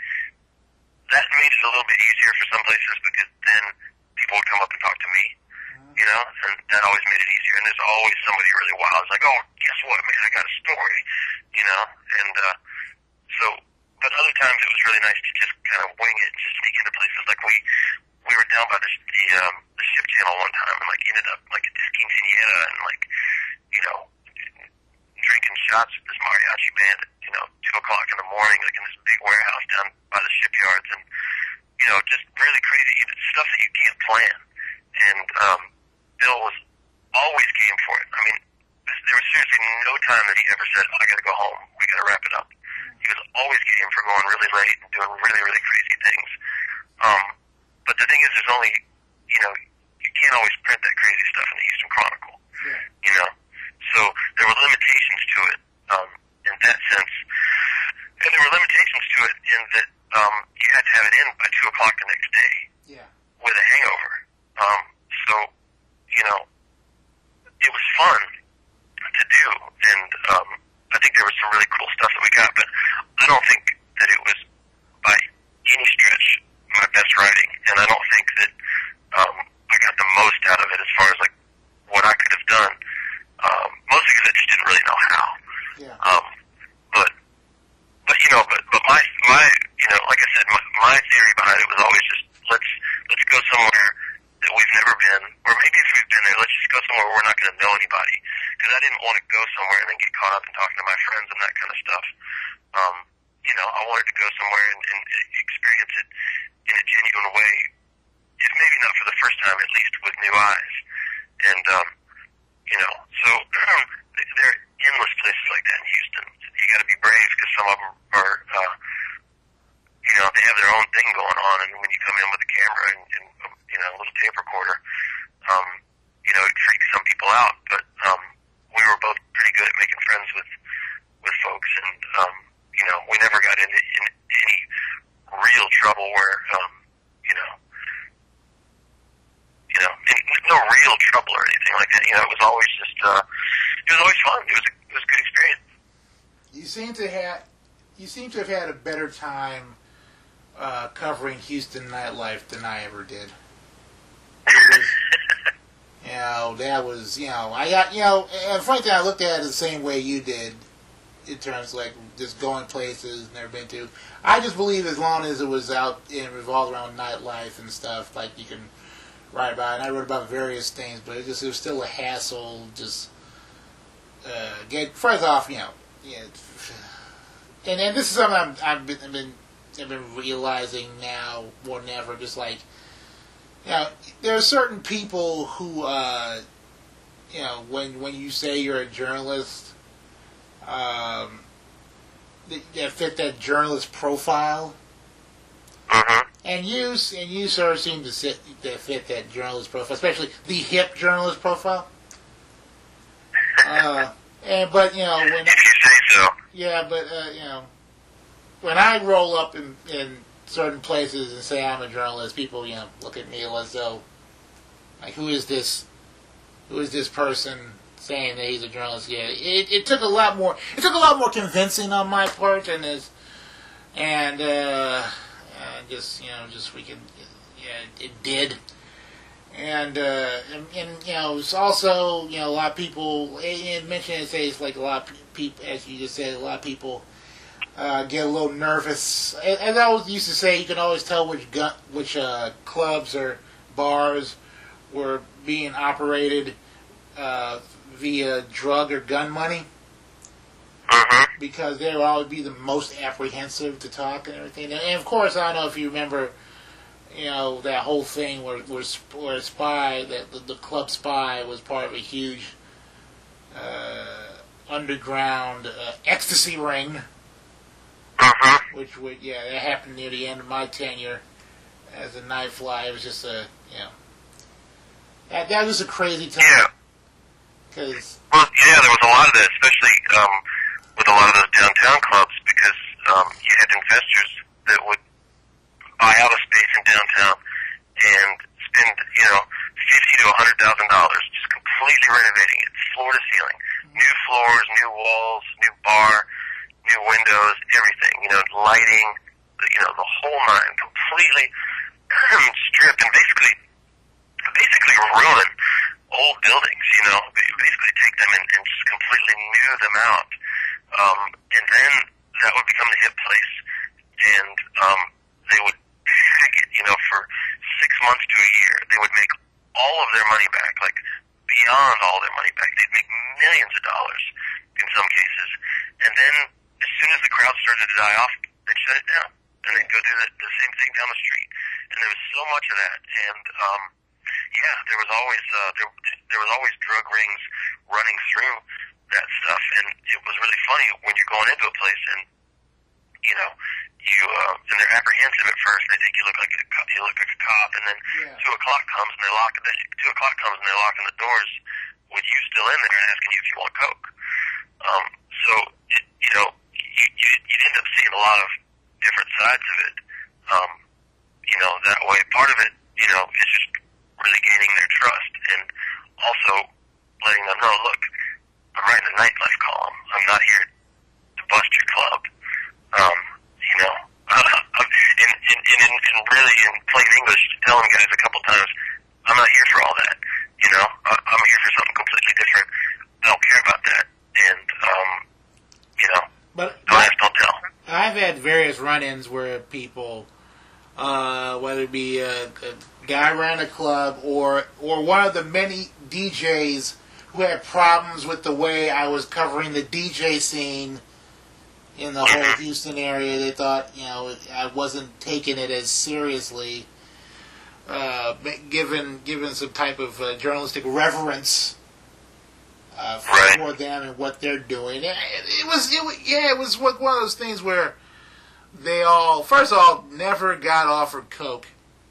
that made it a little bit easier for some places because then people would come up and talk to me, you know, and that always made it easier. And there's always somebody really wild. It's like, oh, guess what, man, I got a story, you know, and uh, so, but other times it was really nice to just kind of wing it and just sneak into places. Like we, we were down by the, the, um, the ship channel one time and like ended up like at this quinceanera and like, you know, drinking shots with this mariachi band at, you know, two o'clock in the morning, like in this big warehouse down by the shipyards, and, you know, just really crazy stuff that you can't plan. And um, Bill was always game for it. I mean, there was seriously no time that he ever said, oh, I gotta go home, we gotta wrap it up. He was always game for going really late and doing really, really crazy things. Um, but the thing is, there's only, you know, you can't always print that crazy stuff in the Houston Chronicle, yeah. You know? So there were limitations to it, um, in that sense. And there were limitations to it in that, um, you had to have it in by two o'clock the next day. Yeah. With a hangover. Um, so, you know, it was fun to do, and, um, I think there was some really cool stuff that we got, but I don't think that it was by any stretch my best writing, and I don't think that, um, I got the most out of it as far as, like, what I could have done. Um, mostly because I just didn't really know how. Yeah. Um, but, but you know, but, but my, my, you know, like I said, my, my theory behind it was always just, let's, let's go somewhere that we've never been, or maybe if we've been there, let's just go somewhere where we're not going to know anybody. Because I didn't want to go somewhere and then get caught up in talking to my friends and that kind of stuff. Um, you know, I wanted to go somewhere and, and experience it in a genuine way, if maybe not for the first time, at least with new eyes. And, um, you know, so um, there are endless places like that in Houston. You got to be brave because some of them are, uh, you know, they have their own thing going on, and when you come in with a camera and, and you know, a little tape recorder, um, you know, it freaks some people out. But um, we were both pretty good at making friends with with folks, and um, you know, we never got into in any real trouble where, um, you know. You know, no real trouble or anything like that. You know, it was always just, uh, it was always fun. It was a, it was a good experience. You seem to have, you seem to have had a better time uh, covering Houston nightlife than I ever did. It was, you know, that was, you know, I got, you know, and frankly, I looked at it the same way you did in terms of like just going places never been to. I just believe as long as it was out and revolved around nightlife and stuff, like you can write about it. And I wrote about various things, but it just it was still a hassle. Just uh, get first off, you know, yeah. And and this is something I'm, I've been I've been I've been realizing now more than ever. Just like, you know, there are certain people who, uh, you know, when when you say you're a journalist, um, that fit that journalist profile. Mm-hmm. and you and you sort of seem to sit to fit that journalist profile, especially the hip journalist profile. Uh, and but you know when if you say so. Yeah, but uh, you know when I roll up in, in certain places and say I'm a journalist, people you know look at me as though like who is this who is this person saying that he's a journalist? Yeah, it, it took a lot more. It took a lot more convincing on my part, and is and uh, uh, just you know just we can yeah it did. And, uh, and, and, you know, it's also, you know, a lot of people, and mention it says, like, a lot of people, as you just said, a lot of people uh, get a little nervous. As I always used to say, you can always tell which gun, which uh, clubs or bars were being operated uh, via drug or gun money. Mm-hmm. Because they would always be the most apprehensive to talk and everything. And, of course, I don't know if you remember... You know, that whole thing where, where, where Spy, that the, the Club Spy was part of a huge uh, underground uh, ecstasy ring. Mm-hmm. Which would, yeah, that happened near the end of my tenure as a night fly. It was just a, you know, that, that was a crazy time. Yeah. Cause, well, yeah, there was a lot of that, especially um, with a lot of those downtown clubs, because um, you had investors that would buy out a space in downtown and spend, you know, fifty to a hundred thousand dollars just completely renovating it, floor to ceiling, new floors, new walls, new bar, new windows, everything, you know, lighting, you know, the whole nine, completely stripped and basically, basically ruin old buildings, you know, basically take them and, and just completely new them out, um, and then that would become the hip place, and um, they would ticket, you know, for six months to a year. They would make all of their money back, like beyond all their money back. They'd make millions of dollars in some cases. And then as soon as the crowd started to die off, they'd shut it down. And they'd go do the, the same thing down the street. And there was so much of that. And, um, yeah, there was always, uh, there, there was always drug rings running through that stuff. And it was really funny when you're going into a place and, you know, you uh, and they're apprehensive at first. They think you look like a you look like a cop, and then yeah. two o'clock comes and they lock the two o'clock comes and they're locking the doors with you still in there and asking you if you want coke. Um, so it, you know you you you end up seeing a lot of different sides of it. Um, you know that way. Part of it, you know, is just really gaining their trust and also letting them know, look, I'm writing a nightlife column. I'm not here to bust your club. Um, you know, uh, and, and, and, and really in plain English, telling guys a couple times, I'm not here for all that. You know, I, I'm here for something completely different. I don't care about that. And, um, you know, but don't ask, don't tell. I've had various run-ins where people, uh, whether it be a, a guy ran a club or or one of the many D Js who had problems with the way I was covering the D J scene in the whole Houston area. They thought, you know, I wasn't taking it as seriously, uh, given given some type of uh, journalistic reverence uh, for right. them and what they're doing. It, it was, it was, yeah, it was one of those things where they all, first of all, never got offered coke.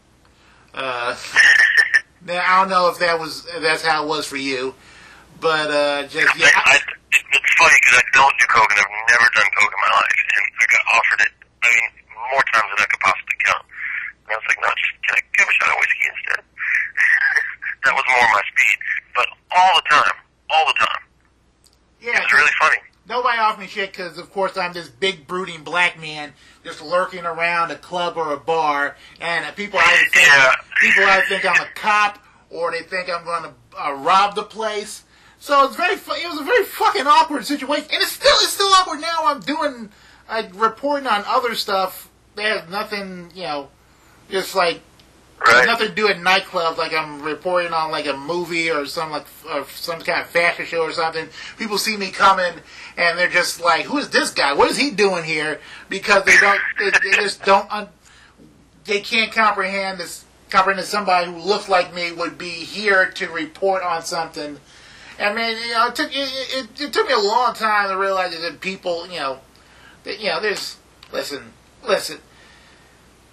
Uh, now I don't know if that was if that's how it was for you, but uh, just yeah. I, I, it's funny because I don't do coke and I've never done coke in my life, and I got offered it. I mean, more times than I could possibly count. And I was like, no, just can I give a shot of whiskey instead? That was more my speed, but all the time, all the time. Yeah, it's really funny. Nobody offered me shit because, of course, I'm this big brooding black man just lurking around a club or a bar, and people either think yeah. people either think I'm a cop or they think I'm going to uh, rob the place. So it's very, fu- it was a very fucking awkward situation, and it's still, it's still awkward now. I'm doing, like, reporting on other stuff that has nothing, you know, just like right. nothing to do at nightclubs. Like I'm reporting on like a movie or some like or some kind of fashion show or something. People see me coming, and they're just like, "Who is this guy? What is he doing here?" Because they don't, they, they just don't, un- they can't comprehend this. Comprehend that somebody who looks like me would be here to report on something. I mean, you know, it took it, it, it took me a long time to realize that people, you know, that, you know, there's listen, listen. I'm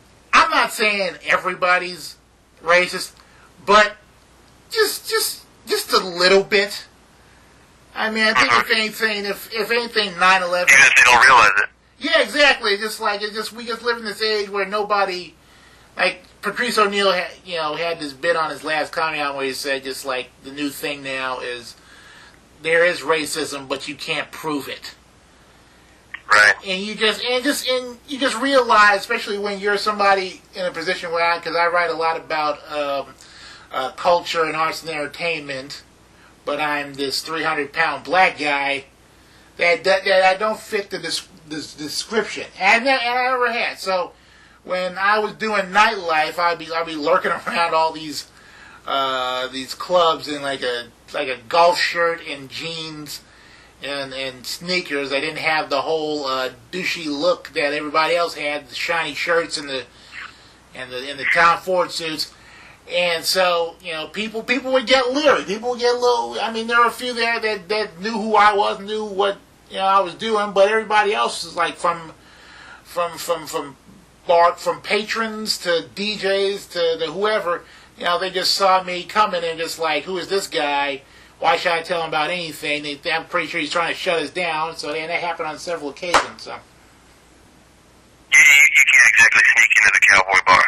I'm not saying everybody's racist, but just just just a little bit. I mean, I think mm-hmm. if anything, if if anything, nine eleven. Even if they don't realize it. Yeah, exactly. Just like it just we just live in this age where nobody, like Patrice O'Neal, had, you know, had this bit on his last comedy album where he said, just like the new thing now is there is racism, but you can't prove it. Right. And you just and just and you just realize, especially when you're somebody in a position where I, because I write a lot about um, uh, culture and arts and entertainment, but I'm this three hundred pound black guy that that, that I don't fit the, this, this description, and, and I never had. So when I was doing nightlife, I'd be I'd be lurking around all these uh, these clubs in like a like a golf shirt and jeans. And, and sneakers. I didn't have the whole uh, douchey look that everybody else had, the shiny shirts and the and the and the Tom Ford suits. And so, you know, people people would get leery. People would get a little. I mean, there were a few there that, that knew who I was, knew what you know I was doing, but everybody else is like from from from from bar from patrons to D Js to the whoever. You know, they just saw me coming and just like, who is this guy? Why should I tell him about anything? They, I'm pretty sure he's trying to shut us down. So, and that happened on several occasions. So, you, you, you can't exactly sneak into the cowboy bar.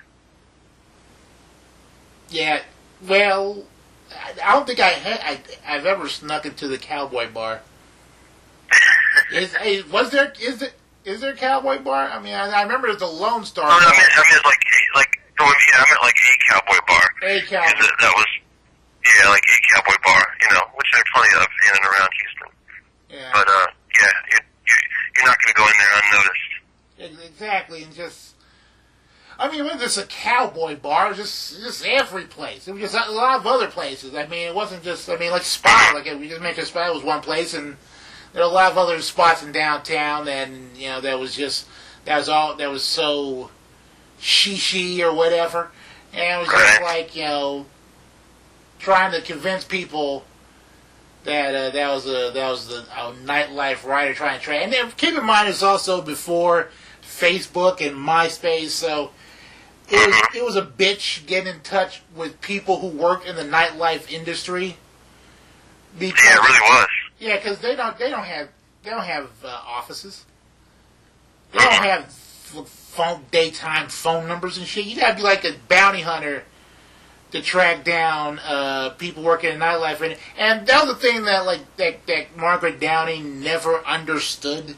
Yeah, well, I, I don't think I, had, I I've ever snuck into the cowboy bar. is, is was there is it is there a cowboy bar? I mean, I, I remember there's a Lone Star. Oh, no, I mean, I mean, like like no, I mean, I meant like a cowboy bar. A cowboy. That, that was. Yeah, like a cowboy bar, you know, which there are plenty of in and around Houston. Yeah. But, uh, yeah, you're, you're, you're not going to go in there unnoticed. Exactly, and just, I mean, it wasn't just a cowboy bar, it was just, just every place. It was just a lot of other places. I mean, it wasn't just, I mean, like Spot, like we just mentioned Spot was one place, and there were a lot of other spots in downtown, and, you know, that was just, that was all, that was so she-she or whatever, and it was just like, you know, trying to convince people that uh, that was a that was the a nightlife writer trying to train. And then keep in mind, it's also before Facebook and MySpace, so it was it was a bitch getting in touch with people who work in the nightlife industry. Because, yeah, it really was. Yeah, because they don't they don't have they don't have uh, offices. They don't have phone daytime phone numbers and shit. You gotta be like a bounty hunter to track down uh, people working in nightlife, and and that was the thing that like that, that Margaret Downey never understood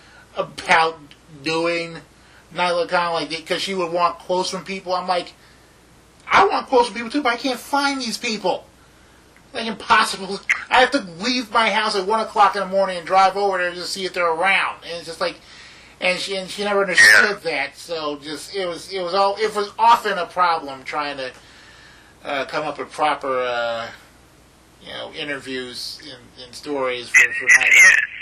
about doing nightlife, kind of like because she would want quotes from people. I'm like, I want quotes from people too, but I can't find these people. Like impossible. I have to leave my house at one o'clock in the morning and drive over there to see if they're around, and it's just like, and she and she never understood that. So just it was it was all it was often a problem trying to. Uh, come up with proper, uh, you know, interviews and, and stories for, for night.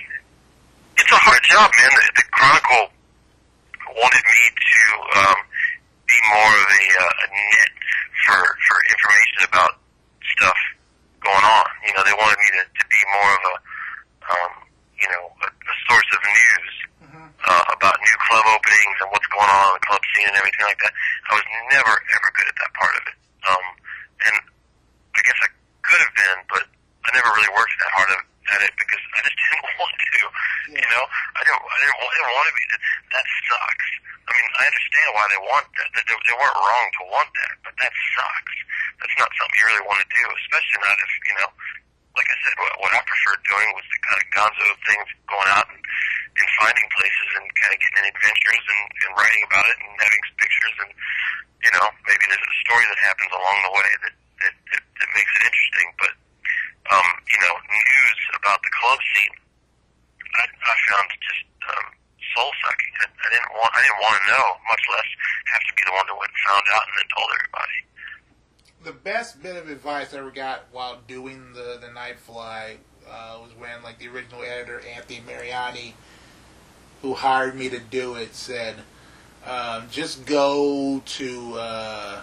Yeah. It's a hard job, man. The, the Chronicle wanted me to um, be more of a, uh, a net for for information about stuff going on. You know, they wanted me to, to be more of a, um, you know, a, a source of news mm-hmm. uh, about new club openings and what's going on in the club scene and everything like that. I was never ever good at that part of it. Um, And I guess I could have been, but I never really worked that hard at it because I just didn't want to. Yeah. You know, I didn't. I didn't, I didn't want to be. That, that sucks. I mean, I understand why they want that. They, they weren't wrong to want that, but that sucks. That's not something you really want to do, especially not if you know. Like I said, what, what I preferred doing was the kind of gonzo things, going out and, and finding places and kind of getting in adventures and, and writing about it and having pictures and. You know, maybe there's a story that happens along the way that, that, that, that makes it interesting. But, um, you know, news about the club scene, I, I found just um, soul-sucking. I, I didn't want I didn't want to know, much less have to be the one that went and found out and then told everybody. The best bit of advice I ever got while doing the, the Nightfly uh, was when, like, the original editor, Anthony Mariani, who hired me to do it, said... Um, just go to uh,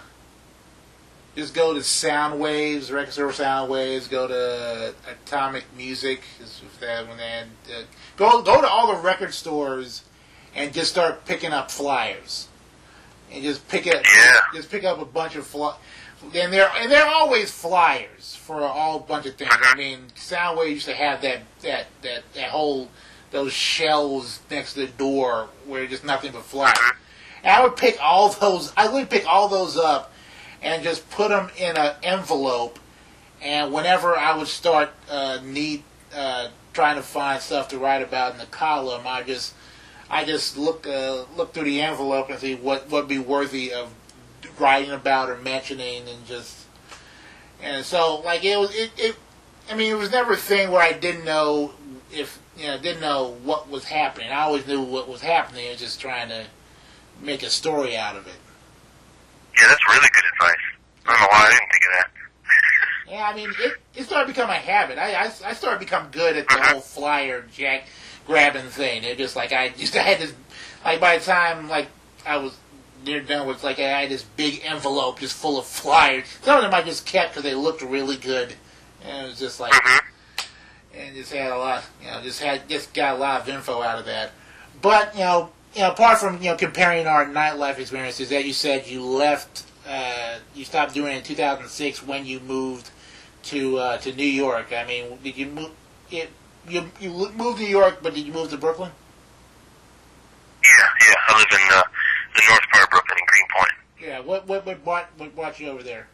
just go to Soundwaves, Record Store Soundwaves. Go to Atomic Music. If that when they had, uh, go go to all the record stores and just start picking up flyers. and just pick it, Yeah. just pick up a bunch of fly. And they're and they're always flyers for a whole bunch of things. I mean, Soundwave used to have that that that that whole those shelves next to the door where just nothing but flyers. And I would pick all those. I would pick all those up and just put them in an envelope. And whenever I would start uh, need uh, trying to find stuff to write about in the column, I just I just look uh, look through the envelope and see what would be worthy of writing about or mentioning, and just and so like it was it, it I mean it was never a thing where I didn't know if you know didn't know what was happening. I always knew what was happening. I was just trying to make a story out of it. Yeah, that's really good advice. I don't know why I didn't think of that. Yeah, I mean it, it started to become a habit. I, I, I started to become good at the mm-hmm. whole flyer jack grabbing thing. It just like I just I had this like by the time like I was near done with like I had this big envelope just full of flyers. Some of them I just kept because they looked really good, and it was just like, mm-hmm. and just had a lot, you know, just had just got a lot of info out of that. But you know, you know, apart from you know comparing our nightlife experiences, that you said you left, uh, you stopped doing it in two thousand six when you moved to uh, to New York. I mean, did you move? It, you you moved to New York, but did you move to Brooklyn? Yeah, yeah. I live in uh, the north part of Brooklyn, in Greenpoint. Yeah. What what what brought what brought you over there?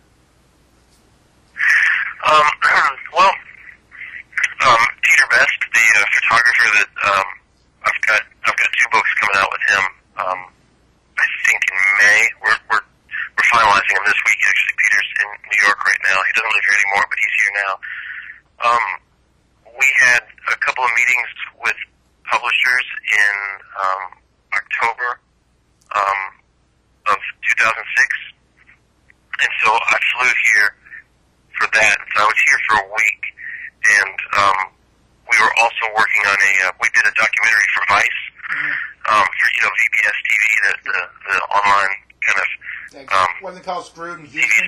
Um. Well, um, Peter Best, the uh, photographer that um, I've got, I've got two books coming out with him. Um, I think in May. We're we're we're finalizing them this week. Actually, Peter's in New York right now. He doesn't live here anymore, but he's here now. Um, we had a couple of meetings with publishers in um, October um, of two thousand six, and so I flew here for that. So I was here for a week, and um, we were also working on a. Uh, we did a documentary for Vice, mm-hmm. um, for you know V B S T V, the the, the online kind of. Um, wasn't it called Screwed in Houston?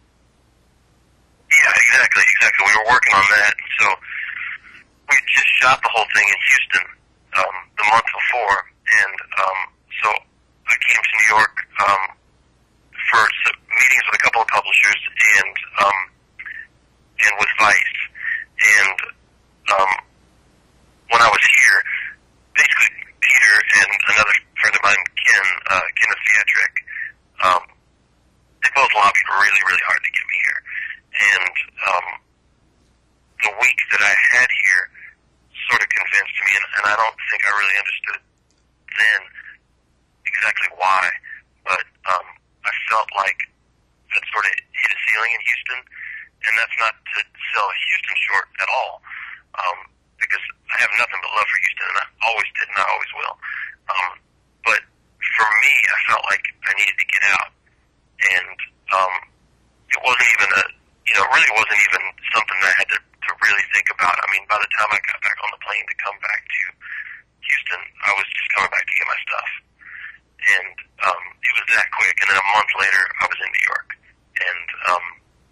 Yeah, exactly, exactly. We were working on that, so we just shot the whole thing in Houston um, the month before, and um, so I came to New York um, for some meetings with a couple of publishers and um, and with Vice, and um, when I was here, basically Peter and another friend of mine, Ken, uh, Kenneth Fiatrick, um, they both lobbied really, really hard to get me here. And um, the week that I had here sort of convinced me, and, and I don't think I really understood then exactly why, but um, I felt like that sort of hit a ceiling in Houston, and that's not to sell Houston short at all, um, because I have nothing but love for Houston, and I always did, and I always will. Um, but for me, I felt like I needed to get out, and um, it wasn't even a, you know, it really wasn't even something that I had to, to really think about. I mean, by the time I got back on the plane to come back to Houston, I was just coming back to get my stuff, and um, it was that quick. And then a month later, I was in New York, and um,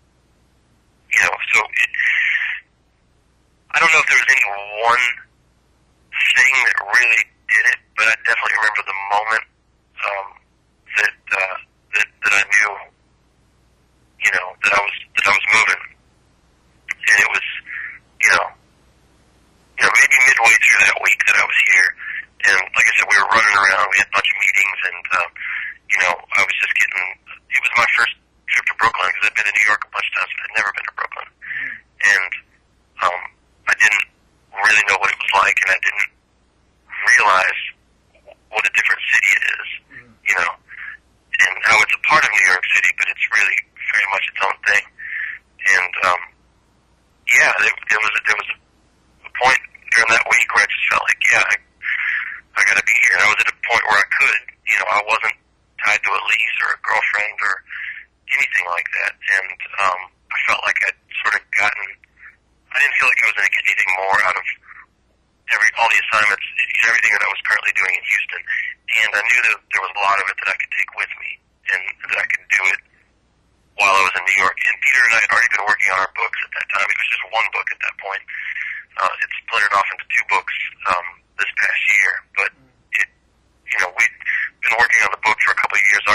you know, so it, I don't know if there was any one thing that really did it, but I definitely remember the moment um, that, uh, that that I knew, you know, that I was that I was moving, and it was, you know, you know, maybe midway through that week that I was here, and like I said, we were running around, we had a bunch of meetings, and um, you know, I was just getting. It was my first trip to Brooklyn because I'd been to New York a bunch of times, but I'd never been to Brooklyn, mm-hmm. and um, I didn't really know what it was like, and I didn't realize what a different city it is, mm-hmm. you know, and how it's a part of New York City, but it's really very much its own thing. And um, yeah, there, there was a, there was a point during that week where I just felt like, yeah, I, I got to be here. And I was at a point where I could, you know, I wasn't tied to a lease or a girlfriend or anything like that. And um, I felt like I'd sort of gotten. I didn't feel like I was going to get anything more out of every all the assignments, everything that I was currently doing in Houston. And I knew that there was a lot of it that I could take with me, and that I could do it while I was in New York. And Peter and I had already been working on our books at that time. It was just one book at that point. Uh, it splintered off into two books um, this past year, but it, you know, we'd been working on the book for a couple of years already,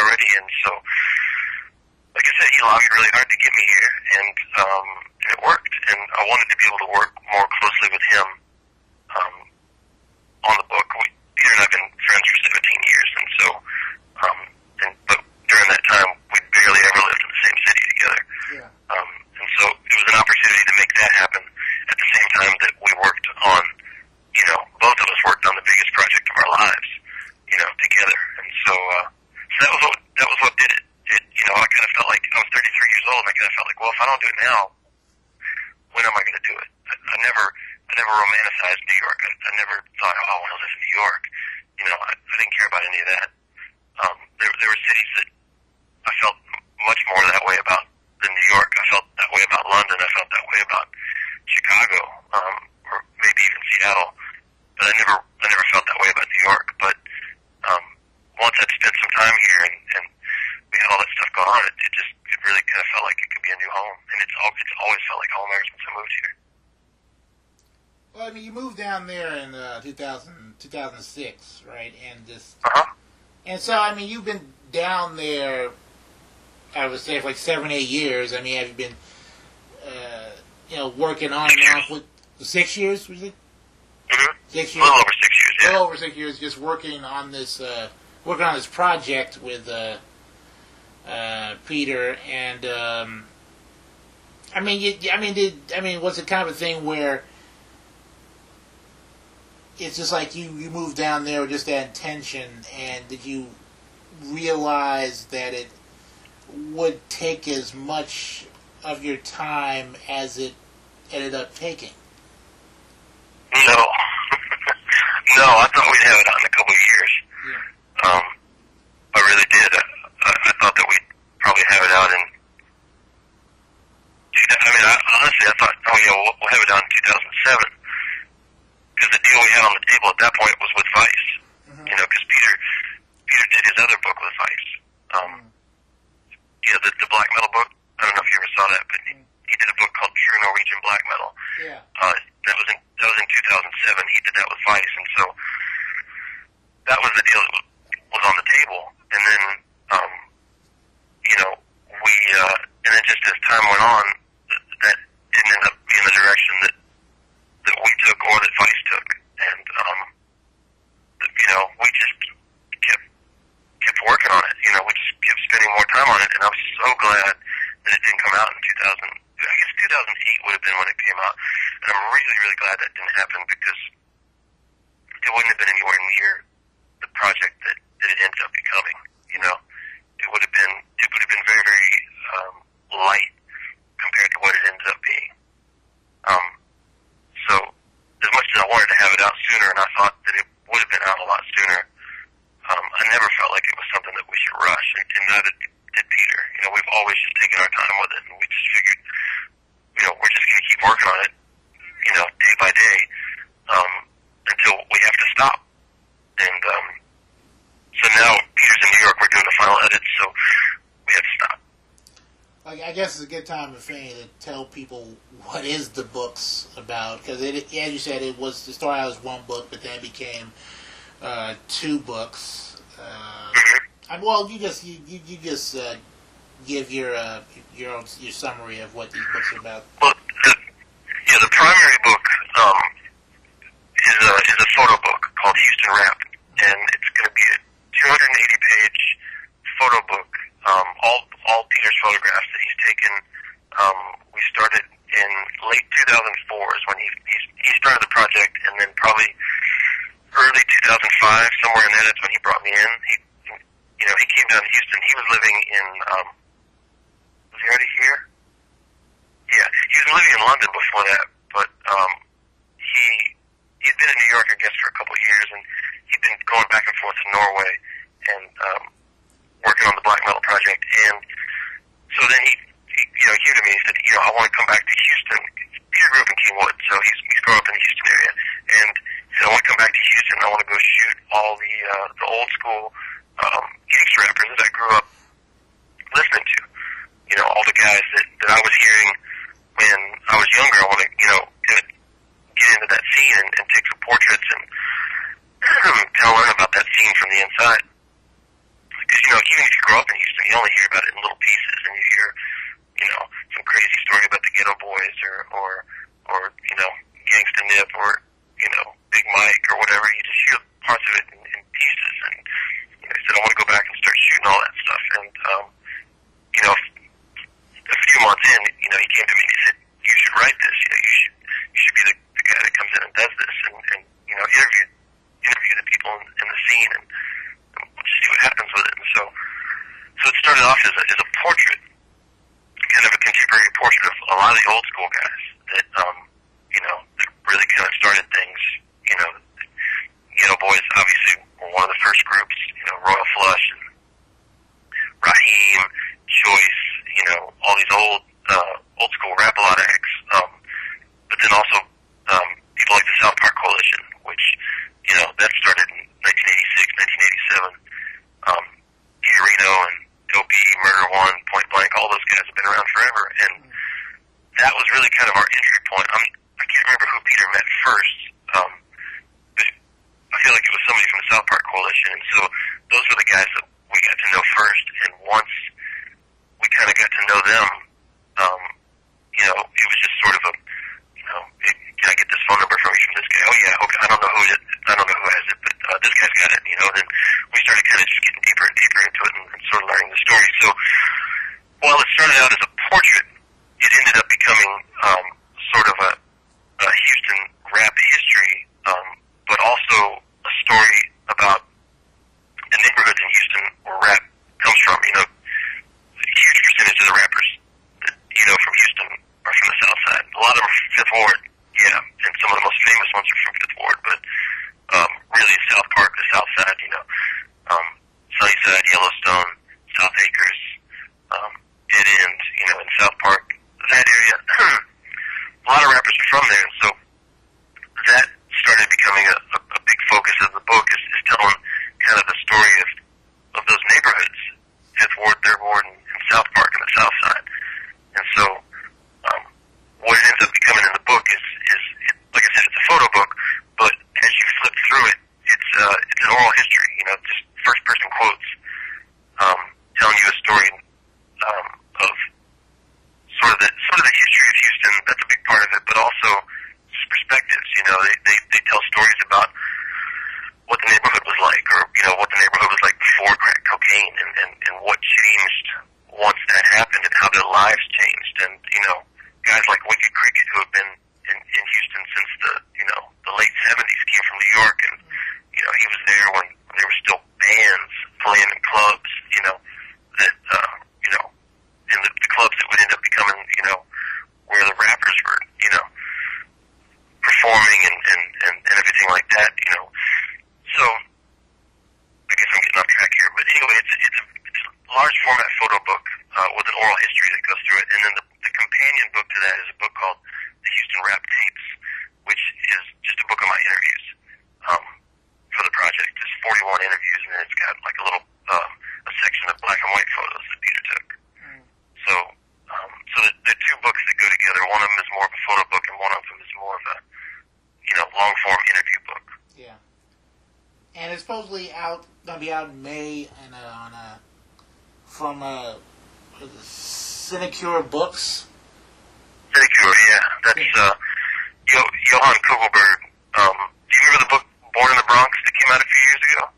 And so, like I said, he lobbied really hard to get me here, and, um, and it worked. And I wanted to be able to work more closely with him um, on the book. We, Peter and I have been friends for seventeen years, and so, um, and, but during that time, we barely ever lived in the same city together. Yeah. Um, and so it was an opportunity to make that happen at the same time that we worked on, you know, both of us worked on the biggest project of our lives, you know, together. And so, uh, so that was what, that was what did it. It, you know, I kind of felt like I was thirty-three years old, and I kind of felt like, well, if I don't do it now, when am I going to do it? I, I never, I never romanticized New York. I, I never thought, oh, I want to live in New York. You know, I, I didn't care about any of that. Um, there, there were cities that I felt much more that way about than New York. I felt that way about London. I felt that way about Chicago, um, or maybe even Seattle. But I never, I never felt that way about New York. But um, once I'd spent some time here and, and we had all that stuff going on, it, it just, it really kind of felt like it could be a new home. And it's, all, it's always felt like home ever since I moved here. Well, I mean, you moved down there in uh, two thousand, two thousand six, right? And just, Uh-huh. and so, I mean, you've been down there, I would say, for like seven, eight years. I mean, have you been, uh, you know, working on and off with six years? Was it? Mm-hmm. Six years. A little over six years. A Yeah. little over six years, just working on this, uh, working on this project with uh, uh, Peter, and um, I mean, you, I mean, did I mean, was it kind of a thing where it's just like you, you moved down there with just that intention, and did you realize that it would take as much of your time as it ended up taking? No. No, I thought we'd have it out in a couple of years. Yeah. Um, I really did. I, I, I thought that we'd probably have it out in, I mean, I, honestly, I thought, oh yeah, we'll, we'll have it out in two thousand seven. Because the deal we had on the table at that point was with Vice. Mm-hmm. You know, because Peter, Peter did his other book with Vice. Um, mm-hmm. You know, the, the black metal book. I don't know if you ever saw that, but he, he did a book called True Norwegian Black Metal. Yeah. Uh, that was in that was in two thousand seven. He did that with Vice, and so that was the deal that was, was on the table. And then, um, you know, we uh, and then just as time went on, that didn't end up being the direction that that we took or that Vice took, and um, you know, we just kept kept working on it. You know, we just kept spending more time on it, and I'm so glad that it didn't come out in two thousand. I guess two thousand eight would have been when it came out, and I'm really, really glad that didn't happen, because it wouldn't have been anywhere near the project that, that it ended up becoming. You know, it would have been it would have been very, very um, light compared to what it ended up being. Um, so as much as I wanted to have it out sooner, and I thought that it would have been out a lot sooner, um, I never felt like it was something that we should rush, and, and neither did Peter. You know, we've always just taken our time with it, and we just figured, you know, we're just going to keep working on it, you know, day by day, um, until we have to stop. And um, so now Peter's in New York, we're doing the final edits, so we have to stop. I guess it's a good time for me to tell people what is the book's about, because it, as you said, it was, the story was one book, but then it became uh, two books. Uh, I, well, you just you you, you just uh, give your uh, your own, your summary of what these books are about. Well, the, yeah, the primary book um, is a is a photo book called Houston Rap, and it's going to be a two hundred eighty page photo book. Um, all all Peter's photographs that he's taken. Um, we started in late two thousand four is when he he, he started the project, and then probably early two thousand five, somewhere in there, that's when he brought me in. He, you know, he came down to Houston. He was living in, um, was he already here? Yeah, he was living in London before that, but um, he he'd been in New York, I guess, for a couple of years, and he'd been going back and forth to Norway and um, working on the Black Metal project. And so then he, he you know, he came to me and he said, you know, I want to come back to Houston. Peter grew up in Kingwood, so he's he's grown up in the Houston area, and he said, I want to come back to Houston. I want to go shoot all the uh, the old school um, gangster rappers that I grew up listening to. You know, all the guys that, that I was hearing when I was younger. I want to, you know, get, get into that scene and, and take some portraits and kind of learn about that scene from the inside. Because, you know, even if you grow up in Houston, only hear about it in little pieces, and you hear, you know, some crazy story about the Ghetto Boys, or, or, or you know, Gangsta Nip, or, you know, Big Mike, or whatever. You just hear parts of it in, in pieces, and you know, he said, I want to go back and start shooting all that stuff. And, um, you know, a few months in, you know, he came to me and he said, you should write this. You know, you should, you should be the, the guy that comes in and does this, and, and you know, interview, interview the people in, in the scene, and, and see what happens with it. And so, so it started off as a, as a portrait, kind of a contemporary portrait of a lot of the old school guys that, um, you know, that really kind of started things. You know, Ghetto Boys obviously were one of the first groups. You know, Royal Flush and Raheem, Choice. You know, all these old, uh, old school rap-a-lot acts. Um, but then also um, people like the South Park Coalition, which, you know, that started in nineteen eighty-six, nineteen eighty-seven. Um, Reno and O P, Murder One, Point Blank, all those guys have been around forever, and that was really kind of our entry point. I mean, I can't remember who Peter met first, um, but I feel like it was somebody from the South Park Coalition, and so those were the guys that we got to know first, and once we kind of got to know them, um, you know, it was just sort of a, you know, it, can I get this phone number from you from this guy? Oh yeah, okay, I don't know who it, I don't know who has it, but uh, this guy's got it, you know. Then we started kind of just getting deeper and deeper into it, and, and sort of learning the story. So while it started out as a portrait, it ended up becoming um, sort of a, a Houston rap history, um, but also a story about the neighborhoods in Houston where rap comes from. You know, a huge percentage of the rappers that you know from Houston are from the South Side. A lot of them are from Fifth Ward, yeah, and some of the most famous ones are from Fifth Ward, but um, really South Park, the South Side, you know, um, Sunnyside, Yellowstone, South Acres, um, Dead End, you know, in South Park, that area. A lot of rappers are from there, and so that started becoming a, a, a big focus of the book, is, is telling kind of the story of, of those neighborhoods, Fifth Ward, Third Ward, and, and South Park and the South Side. And so um, what it ends up becoming in the book is, is it, like I said, it's a photo book, but as you flip through it, it's uh, it's an oral history, you know, just first-person quotes, um, telling you a story um, of sort of the sort of the history of Houston. That's a big part of it, but also just perspectives. You know, they, they they tell stories about what the neighborhood was like, or you know, what the neighborhood was like before crack cocaine, and and, and what changed once that happened, and how their lives changed. And you know, guys like Wicked Cricket, who have been in, in Houston since the you know the late seventies, came from New York, and you know, he was there when, when there were still bands playing in clubs. You know, that uh, you know. in the, the clubs that would end up becoming, you know, where the rappers were, you know, performing and, and, and, and everything like that, you know. So, I guess I'm getting off track here, but anyway, it's, it's, a, it's a large format photo book uh, with an oral history that goes through it, and then the, the companion book to that is a book called The Houston Rap Tapes, which is just a book of my interviews um, for the project. It's forty-one interviews, and then it's got like a little, uh, a section of black and white photos that Peter took. So, um, so the, the two books that go together, one of them is more of a photo book, and one of them is more of a, you know, long-form interview book. Yeah. And it's supposedly out, going to be out in May, and uh, on a, from uh, Sinecure Books. Sinecure, yeah. That's uh, jo- Johann Kugelberg. Um, do you remember the book Born in the Bronx that came out a few years ago?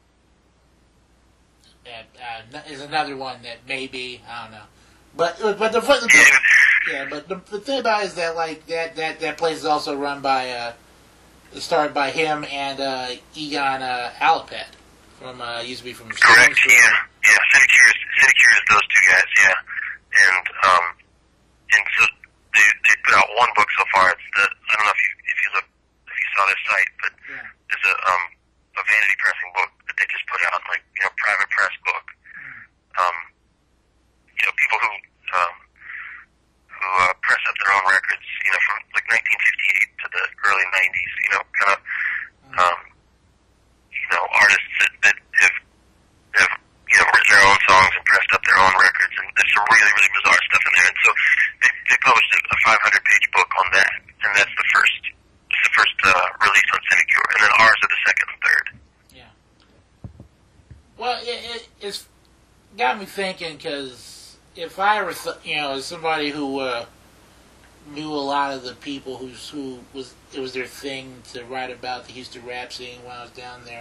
That uh, is another one that maybe, I don't know. But but the, the yeah, but the, the thing about it is that like that, that, that place is also run by uh, started by him and uh, Egon uh, Alapet from uh, used to be from correct, yeah, yeah. Sinecure is Sinecure is those two guys, yeah, and um and so they they put out one book so far. It's the I don't know if you if you look if you saw their site, but yeah. There's a um a vanity pressing book that they just put out, like you know private press book. Mm. Um. You know, people who um, who uh, press up their own records, you know, from like nineteen fifty-eight to the early nineties, you know, kind of, um, you know, artists that, that have, have, you know, written their own songs and pressed up their own records, and there's some really, really bizarre stuff in there. And so they, they published a five hundred page book on that, and that's the first, it's the first uh, release on Sinecure, and then ours are the second and third. Yeah. Well, it, it, it's got me thinking, because if I ever, th- you know, as somebody who uh, knew a lot of the people who's who was it was their thing to write about the Houston rap scene when I was down there.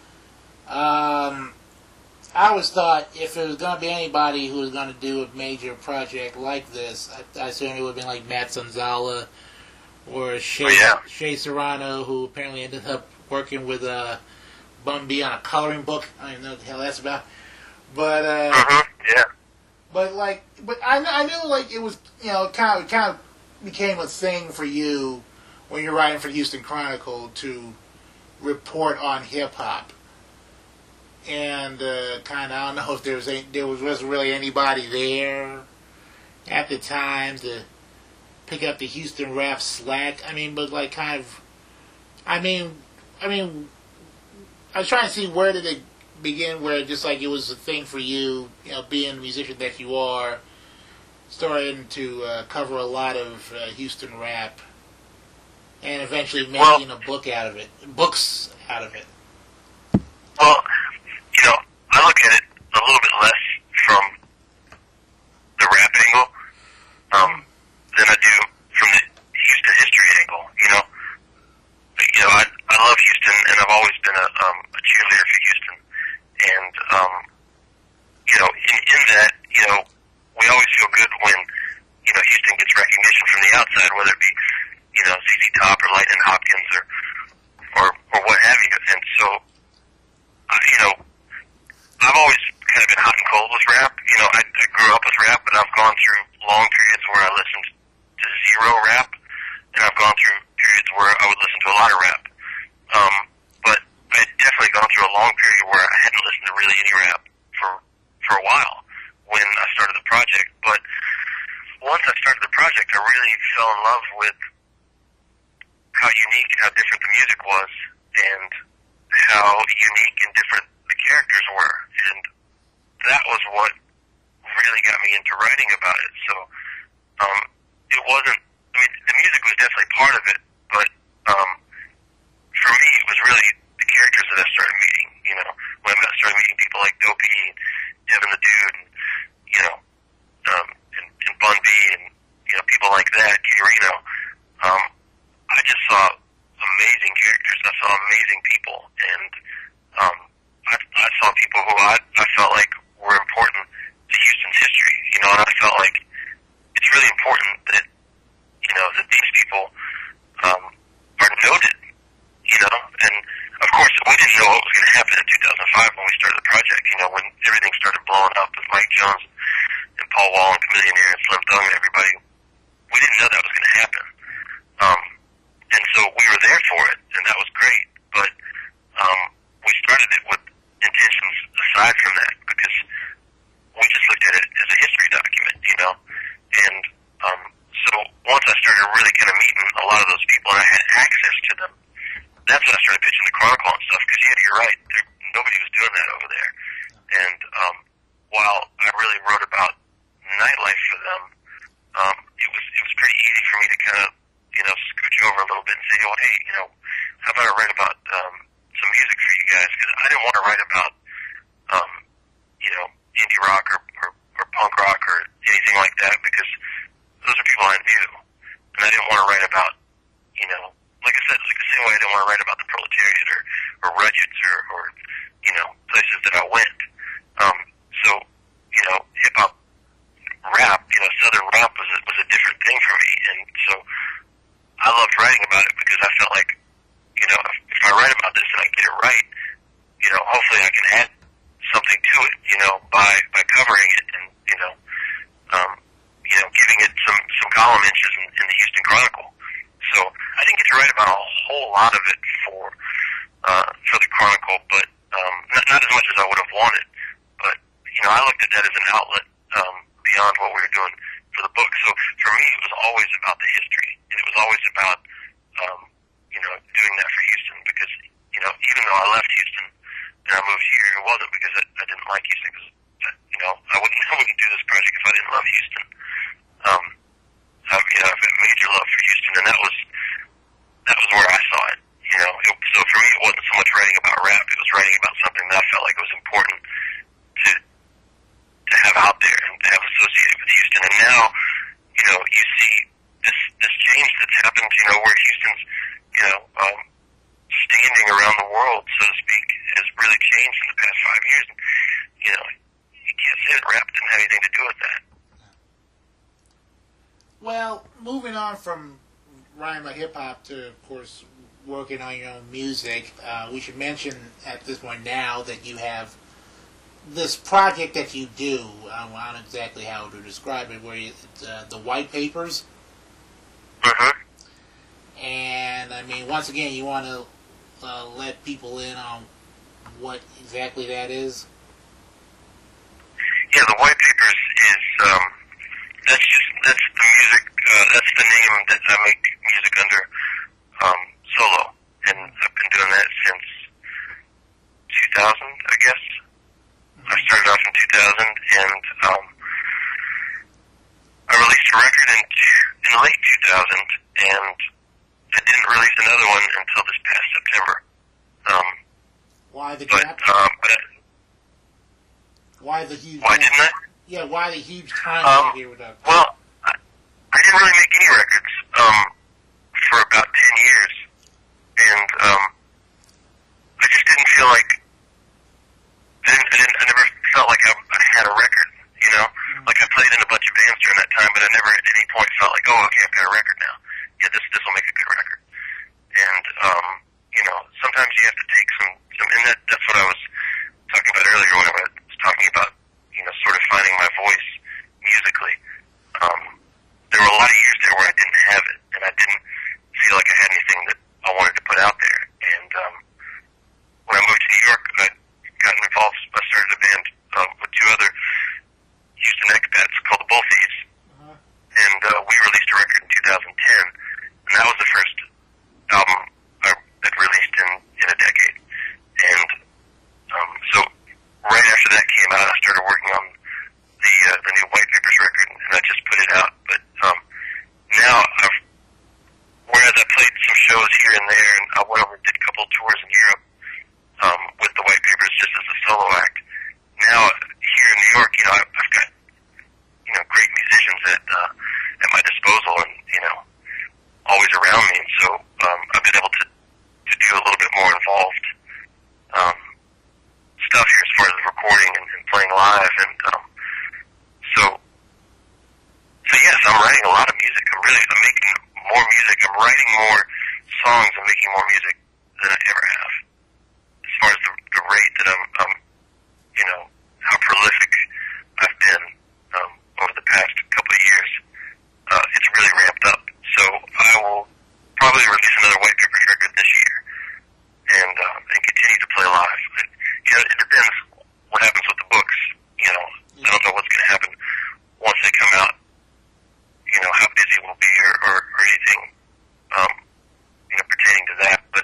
Um, I always thought if it was going to be anybody who was going to do a major project like this, I, I certainly would have been like Matt Sanzala or Shea, oh, yeah. Shea Serrano, who apparently ended up working with uh, Bun B on a coloring book. I don't even know what the hell that's about. But uh, mm-hmm. yeah. But like, but I I knew like it was, you know, kind of kind of became a thing for you when you're writing for the Houston Chronicle to report on hip hop. And uh, kind of, I don't know if there was any, there was wasn't really anybody there at the time to pick up the Houston rap slack. I mean, but like kind of, I mean, I mean, I was trying to see where did it begin, where just like it was a thing for you, you know, being the musician that you are, starting to uh, cover a lot of uh, Houston rap, and eventually making well, a book out of it, books out of it. Well, you know, I look at it a little bit less from the rap angle um, than I do from the Houston history angle. You know, you know, I I love Houston, and I've always been a, um, a cheerleader for Houston, and um, you know, in, in that, you know, we always feel good when you know Houston gets recognition from the outside, whether it be you know Z Z Top or Lightning Hopkins or or or what have you, and so uh, you know. I've always kind of been hot and cold with rap. You know, I, I grew up with rap, but I've gone through long periods where I listened to zero rap, and I've gone through periods where I would listen to a lot of rap. Um, but I had definitely gone through a long period where I hadn't listened to really any rap for for a while when I started the project. But once I started the project, I really fell in love with how unique and how different the music was, and how unique and different the characters were, and that was what really got me into writing about it. So um, it wasn't, I mean, the music was definitely part of it, but um, for me it was really the characters that I started meeting, you know, when I started meeting people like Dopey and Devin the Dude, and, you know, um, and, and Bun B, and, you know, people like that, Key Reno. Um, I just saw amazing characters, I saw amazing people, and um, I, I saw people who I, I felt like were important to Houston's history, you know, and I felt like it's really important that, you know, that these people um, are noted, you know, and of course we didn't know what was going to happen in two thousand five when we started the project, you know, when everything started blowing up with Mike Jones and Paul Wall and Chamillionaire and Slim Thug and everybody. We didn't know that was going to happen. Um, and so we were there for it, and that was great, but um, we started it with intentions aside from that, because we just looked at it as a history document, you know, and um, so once I started really kind of meeting a lot of those people and I had access to them, that's when I started pitching the Chronicle and stuff, because yeah, you're right, there, nobody was doing that over there, and um, while I really wrote about nightlife for them, um, it was it was pretty easy for me to kind of, you know, scooch over a little bit and say, oh, hey, you know, how about I write about um, some music for you guys, because I didn't want to write about, um, you know, indie rock or, or, or punk rock or anything like that, because those are people I knew, and I didn't want to write about, you know, like I said, like the same way I didn't want to write about the proletariat or, or Rudyards or, or, you know, places that I went. Um, so, you know, hip-hop rap, you know, Southern rap was a, was a different thing for me, and so I loved writing about it because I felt like, you know, if, if I write about this and I get it right, you know, hopefully I can add something to it, you know, by, by covering it and, you know, um, you know, giving it some, some column inches in, in the Houston Chronicle. So I didn't get to write about a whole lot of it for, uh, for the Chronicle, but, um, not, not as much as I would have wanted, but, you know, I looked at that as an outlet, um, beyond what we were doing for the book. So for me, it was always about the history, and it was always about, um, you know, doing that for Houston, because, you know, even though I left Houston and I moved here, it wasn't because I, I didn't like Houston, because, you know, I wouldn't, I wouldn't do this project if I didn't love Houston. Um, I, you know, I've got major love for Houston, and that was, that was where I saw it, you know. It, so for me, it wasn't so much writing about rap, it was writing about something that I felt like was important to, have out there and to have associated with Houston. And now, you know, you see this this change that's happened, you know, where Houston's, you know, um, standing around the world, so to speak, has really changed in the past five years. And, you know, you can't say that rap didn't have anything to do with that. Well, moving on from writing about hip-hop to, of course, working on your own music, uh, we should mention at this point now that you have this project that you do. I don't know exactly how to describe it, where you, it's, uh, the White Papers. Mm-hmm. And, I mean, once again, you want to uh, let people in on what exactly that is? Yeah, the White Papers is, um, that's just, that's the music, uh, that's the name that I make music under, um, solo. And I've been doing that since two thousand, I guess. I started off in two thousand, and, um, I released a record in, in late two thousand, and I didn't release another one until this past September. Um, Why the but, gap? um, but, why the huge... why didn't I? Yeah, why the huge time Um, here with that? well, I, I didn't really make any records, um, for about ten years, and, um, I just didn't feel like, I didn't, I didn't, I never felt like I, I had a record, you know? Mm-hmm. Like, I played in a bunch of bands during that time, but I never at any point felt like, oh, okay, I've got a record now. Yeah, this, this will make a good record. And, um, you know, sometimes you have to take some, some, and that, that's what I was talking about earlier when I was talking about, you know, sort of finding my voice musically. Um, there were a lot of years there where I didn't have it, and I didn't feel like I had anything that I wanted to put out there. And, um, when I moved to New York, I got involved, I started a band, um, with two other Houston expats called the Bull Thieves. Uh-huh. And, uh, we released a record in two thousand ten, and that was the first album I had released in, in a decade. And, um, so right after that came out, I started working on the, uh, the new White Papers record, and I just put it out. But, um, now I've, whereas I played some shows here and there, and I went over and did a couple of tours in Europe, um, with the White Papers just as a solo act. Now, here in New York, you know, I've, I've got, you know, great musicians at, uh, at my disposal and, you know, always around me. So, um, I've been able to, to do a little bit more involved, um, stuff here as far as recording and, and playing live. And, um, so, so yes, I'm writing a lot of music. I'm really, I'm making more music. I'm writing more songs and making more music than I ever have. As far as the, the rate that I'm, um, you know, how prolific I've been, um, over the past couple of years, uh, it's really ramped up. So I will probably release another White Papers record this year, and, uh, and continue to play live. It, you know, it depends what happens with the books. You know, I don't know what's going to happen once they come out. You know, how busy we'll be or, or, or anything, um, you know, pertaining to that. But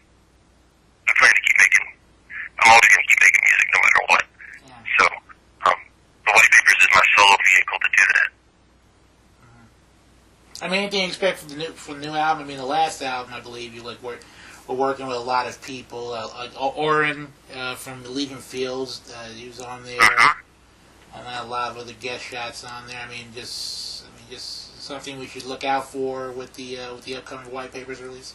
I plan to keep making, I'm always going to keep making music no matter what. Yeah. So, um, the White Papers is my solo vehicle to do that. I mean, anything you expect from the new from the new album? I mean, the last album, I believe you like were, were working with a lot of people. Uh, like Oren uh, from Leaving Fields, uh, he was on there, mm-hmm. and a lot of other guest shots on there. I mean, just I mean, just something we should look out for with the uh, with the upcoming White Papers release.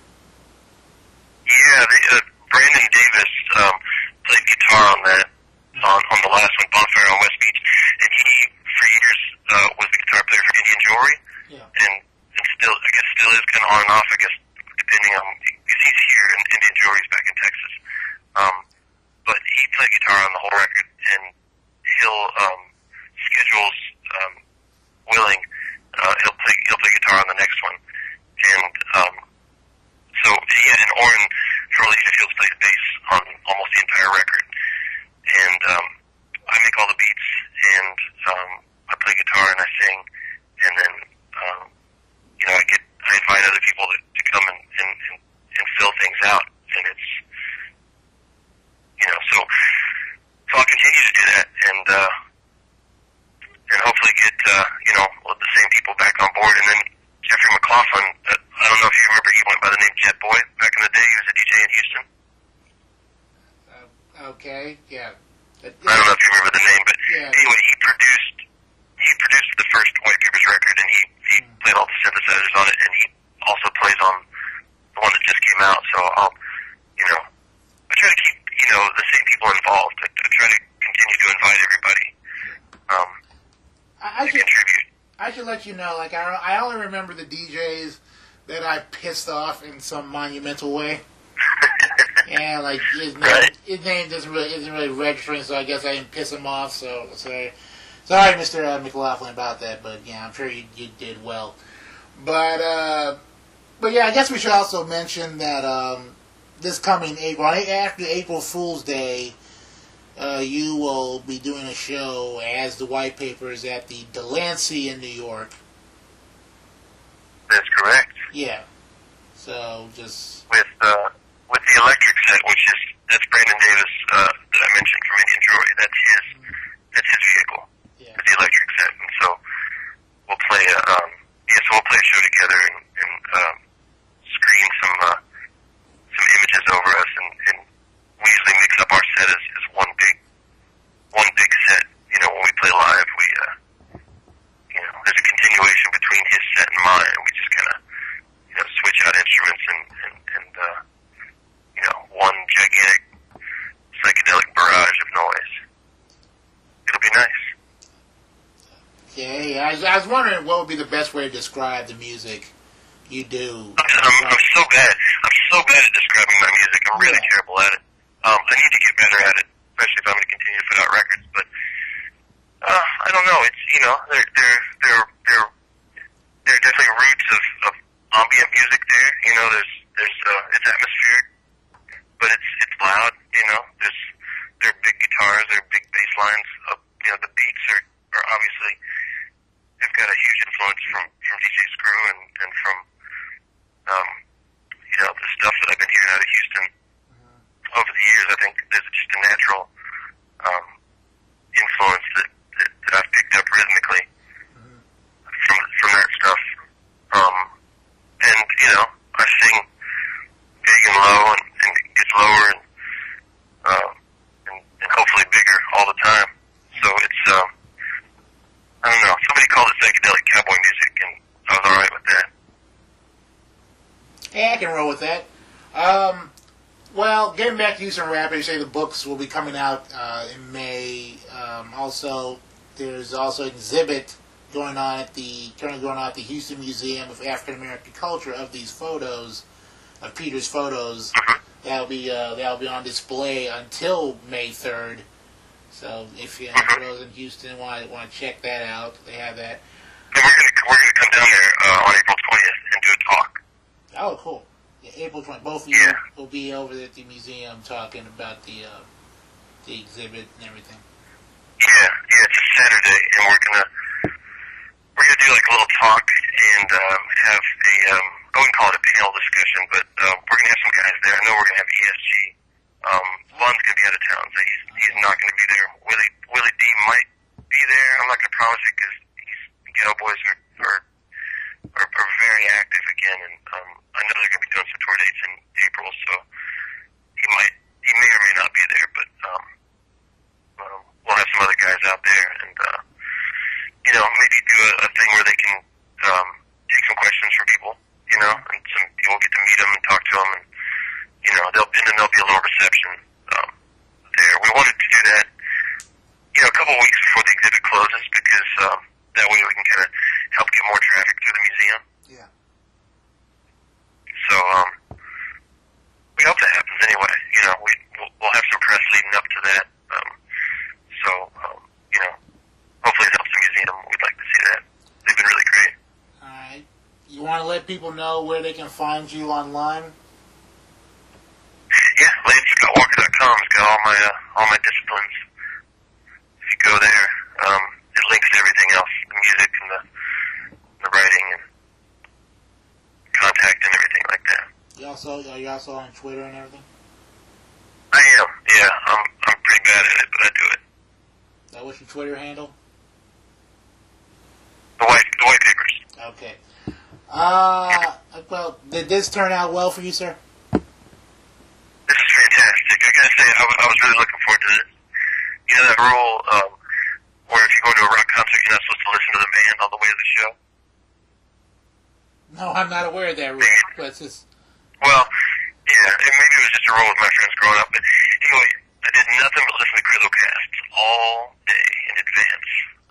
Yeah, the, uh, Brandon Davis um, played guitar on that on on the last one, Bonfire on West Beach, and he for years uh, was the guitar player for Indian Jewelry. Yeah. And, and still, I guess, still is kind of on and off, I guess, depending on, because he's here and Indian Jewelry's back in Texas. Um, but he played guitar on the whole record, and he'll, um, schedules, um, willing, uh, he'll play, he'll play guitar on the next one. And, um, so, yeah, and Oren from Leaving Fields plays bass on almost the entire record. And, um, I make all the beats, and, um, I play guitar and I sing, and then, Um, you know, I get, I invite other people to, to come and, and, and, and fill things out, and it's, you know, so, so I'll continue to do that, and, uh, and hopefully get, uh, you know, the same people back on board, and then Jeffrey McLaughlin, uh, I don't know if you remember, he went by the name Jet Boy back in the day, he was a D J in Houston. Uh, okay, yeah. I don't know if you remember the name, but Yeah. Anyway, he produced he produced the first White Papers record, and he he mm. played all the synthesizers on it, and he also plays on the one that just came out. So I'll, you know, I try to keep you know the same people involved. I, I try to continue to invite everybody. Um, I, I to should, contribute. I should let you know, like, I, I only remember the D Js that I pissed off in some monumental way. Yeah, like, his name, right. his name doesn't really, isn't really registering, so I guess I didn't piss him off, so, so sorry, Mister Uh, McLaughlin, about that, but, yeah, I'm sure you, you did well. But, uh, but, yeah, I guess we should also mention that, um, this coming April, after April Fool's Day, Uh, you will be doing a show as the White Papers at the Delancey in New York. That's correct. Yeah. So just with uh, with the electric set, which is that's Brandon Davis uh, that I mentioned from Indian Troy. That's his that's his vehicle. Yeah. With the electric set, and so we'll play a um, yeah, so we'll play a show together and, and um, screen some uh, some images over us, and, and we usually mix up our set as, as one big one big set. You know, when we play live, we uh, you know, there's a continuation between his set and mine, and we just kind of you know switch out instruments and and, and uh, you know, one gigantic psychedelic barrage of noise. It'll be nice. Okay, I was, I was wondering what would be the best way to describe the music you do. I'm, I'm, I'm so bad. I'm so bad at describing my music. I'm really Yeah. terrible at it. Um, I need to get better at it, especially if I'm going to continue to put out records. But uh, I don't know. It's you know, there there there there there are definitely roots of, of ambient music there. You know, there's there's uh, it's atmospheric, but it's it's loud. You know, there's there are big guitars, there are big bass lines. Uh, you know, the beats are, are obviously they've got a huge influence from from D J Screw and and from um, you know, the stuff that I've been hearing out of Houston over the years. I think there's just a natural um, influence that, that, that I've picked up rhythmically mm-hmm. from from that stuff. Um, and you know, I sing big and low, and, and it gets lower, and, uh, and and hopefully bigger all the time. So it's um, I don't know. Somebody called it psychedelic cowboy music, and I was all right with that. Yeah, I can roll with that. Um, well, getting back to Houston Rap, you say the books will be coming out uh, in May. Um, also, there's also an exhibit going on at the currently going on at the Houston Museum of African American Culture of these photos, of Peter's photos. That'll be uh, that'll be on display until May third. So if you know, for those in Houston want want to check that out, they have that. And we're gonna we're gonna come down there uh, on April twentieth and do a talk. Oh, cool. Yeah, April twentieth. Both of you Yeah. will be over at the museum talking about the uh, the exhibit and everything. Yeah, yeah, it's a Saturday, and we're gonna we're gonna do like a little talk and um, have a um, I wouldn't call it a panel discussion, but uh, we're gonna have some guys there. I know we're gonna have E S G. Um, Lon's gonna be out of town, so he's he's not gonna be there. Willie Willie D might be there. I'm not gonna promise it because he's Ghetto Boys are are, are are very active again, and um, I know they're gonna be doing some tour dates in April, so he might he may or may not be there, but um, um we'll have some other guys out there, and uh, you know, maybe do a, a thing where they can um, take some questions from people, you know, and some people get to meet them and talk to them, and you know, they'll and then there'll be a little reception um, there. We wanted to do that, you know, a couple of weeks before the exhibit closes, because um, that way we can kind of help get more traffic through the museum. Yeah. So um, we hope that happens anyway. You know, we we'll, we'll have some press leading up to that. Um, so um, you know, hopefully it helps the museum. We'd like to see that. They've been really great. All right. You want to let people know where they can find you online? Yeah, Lade Scott Walker dot com has got all my uh, all my disciplines. If you go there, um, it links to everything else: the music and the the writing and contact and everything like that. You also are you also on Twitter and everything? I am. Yeah, I'm I'm pretty bad at it, but I do it. Is that what's your Twitter handle? The white the white papers. Okay. Uh, well, did this turn out well for you, sir? This is fantastic. I gotta say, I, w- I was really looking forward to this. You know that rule, um, or if you go to a rock concert, you're not supposed to listen to the band all the way to the show. No, I'm not aware of that rule. But it's just... Well, yeah, and maybe it was just a rule with my friends growing up. But anyway, I did nothing but listen to Grizzlecasts all day in advance.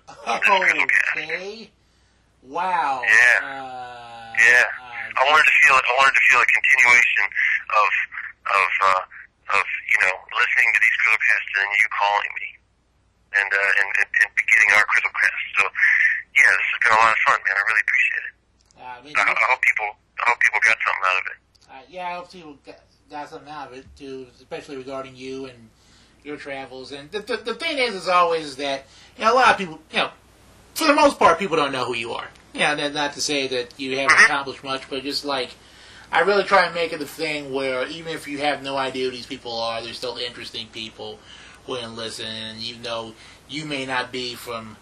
Okay. Wow. Yeah. Uh, yeah. Uh, I wanted to feel. I wanted to feel a continuation of of uh, of you know listening to these Grizzlecasts and then you calling me, and uh, and, and and beginning our Grizzlecast. So yeah, this has been a lot of fun, man. I really appreciate it. Uh, I, mean, I, I hope people. I hope people got something out of it. Uh, yeah, I hope people got, got something out of it too, especially regarding you and your travels. And the, the the thing is, as always, is that you know a lot of people, you know, for the most part, people don't know who you are. Yeah, and not to say that you haven't accomplished much, but just like I really try and make it a thing where even if you have no idea who these people are, they're still interesting people who can listen. And even though you may not be from,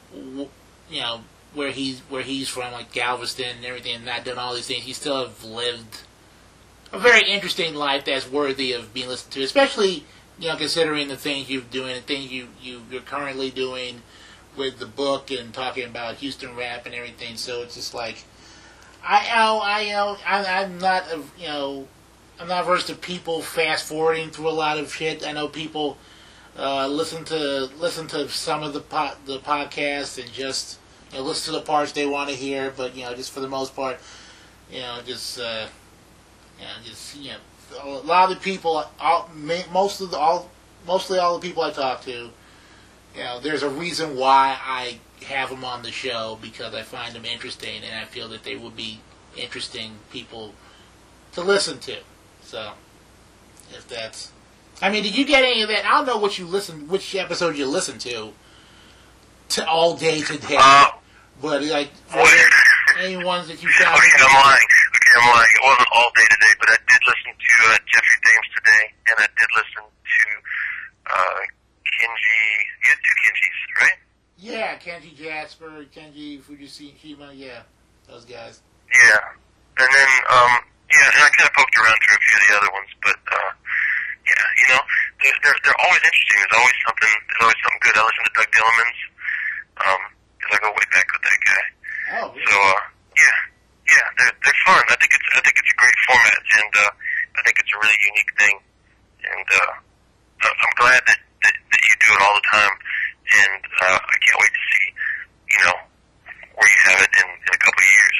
you know, where he's where he's from, like Galveston and everything, and not done all these things, you still have lived a very interesting life that's worthy of being listened to, especially, you know, considering the things you're doing, the things you, you, you're currently doing with the book and talking about Houston rap and everything. So it's just like, I know, I know, I, I'm not, you know, I'm not averse to people fast forwarding through a lot of shit. I know people uh, listen to listen to some of the po- the podcasts and just, you know, listen to the parts they want to hear, but, you know, just for the most part, you know, just, uh, you know, just, you know, a lot of the people, all, most of the, all, mostly all the people I talk to, you know, there's a reason why I have them on the show, because I find them interesting, and I feel that they would be interesting people to listen to. So, if that's, I mean, did you get any of that? I don't know what you listen, which episode you listened to, to all day today, Uh, but like, were there any ones that you found? Okay, I'm lying. Okay, I'm lying. It wasn't all day today, but I did listen to uh, Jeffrey Dames today, and I did listen to uh, Kenji. You had two Kenjis, right? Yeah, Kenji Jasper, Kenji Fujishima, yeah, those guys. Yeah, and then um, yeah, and I kind of poked around through a few of the other ones, but uh, yeah, you know, they're, they're they're always interesting. There's always something. There's always something good. I listen to Doug Dillerman's, um, because I go way back with that guy. Oh, really? So uh, yeah, yeah, they're they're fun. I think it's I think it's a great format, and uh, I think it's a really unique thing, and uh, I- I'm glad that, that that you do it all the time, and uh, I can't wait to see, you know, where you have it in, in a couple of years.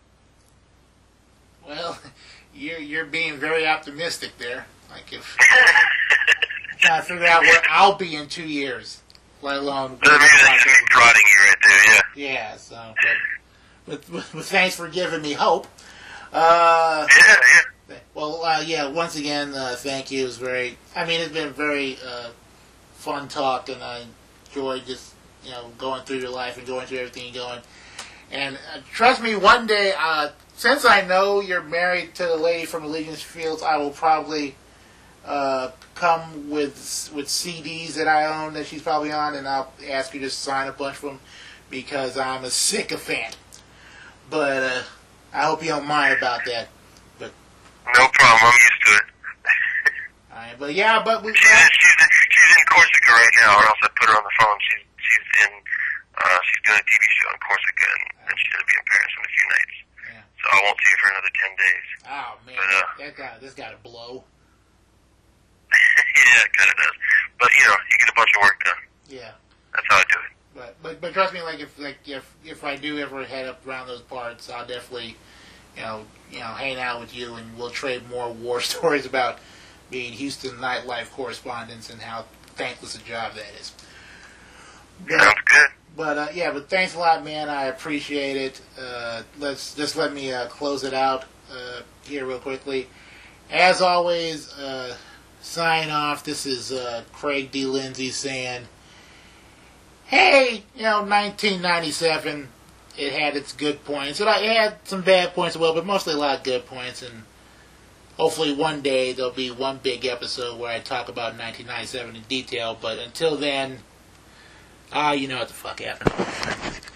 Well, you're you're being very optimistic there. Like if trying to figure out where I'll be in two years, let alone. That's that's me prodding you right there, yeah. Yeah. So, but, but, but thanks for giving me hope. Uh, Yeah, yeah. well, uh, yeah. Once again, uh, thank you. It was very. I mean, it's been very uh, fun talk, and I enjoyed just you know going through your life and going through everything you're going. And uh, trust me, one day, uh, since I know you're married to the lady from Allegiance Fields, I will probably uh, come with with C Ds that I own that she's probably on, and I'll ask you to sign a bunch of them because I'm a sycophant. But uh, I hope you don't mind about that. But No problem. I'm used to it. all right, but yeah, but we. She's in, she's in, she's in Corsica right now, or else I'd put her on the phone. She's she's in uh, she's doing a T V show in Corsica, and, and she's gonna be in Paris in a few nights. Yeah. So I won't see her for another ten days. Oh man, But, uh, that guy, this got to blow. Yeah, it kind of does. But you know, you get a bunch of work done. Yeah. That's how I do it. But, but but trust me, like if like if if I do ever head up around those parts, I'll definitely, you know, you know, hang out with you, and we'll trade more war stories about being Houston nightlife correspondents and how thankless a job that is. But, Sounds good. but uh, yeah, but thanks a lot, man. I appreciate it. Uh, let's just let me uh, close it out uh, here real quickly. As always, uh, sign off. This is uh, Craig D. Lindsay saying, hey, you know, nineteen ninety-seven, it had its good points. It had some bad points as well, but mostly a lot of good points. And hopefully one day there'll be one big episode where I talk about nineteen ninety-seven in detail. But until then, ah, uh, you know what the fuck happened.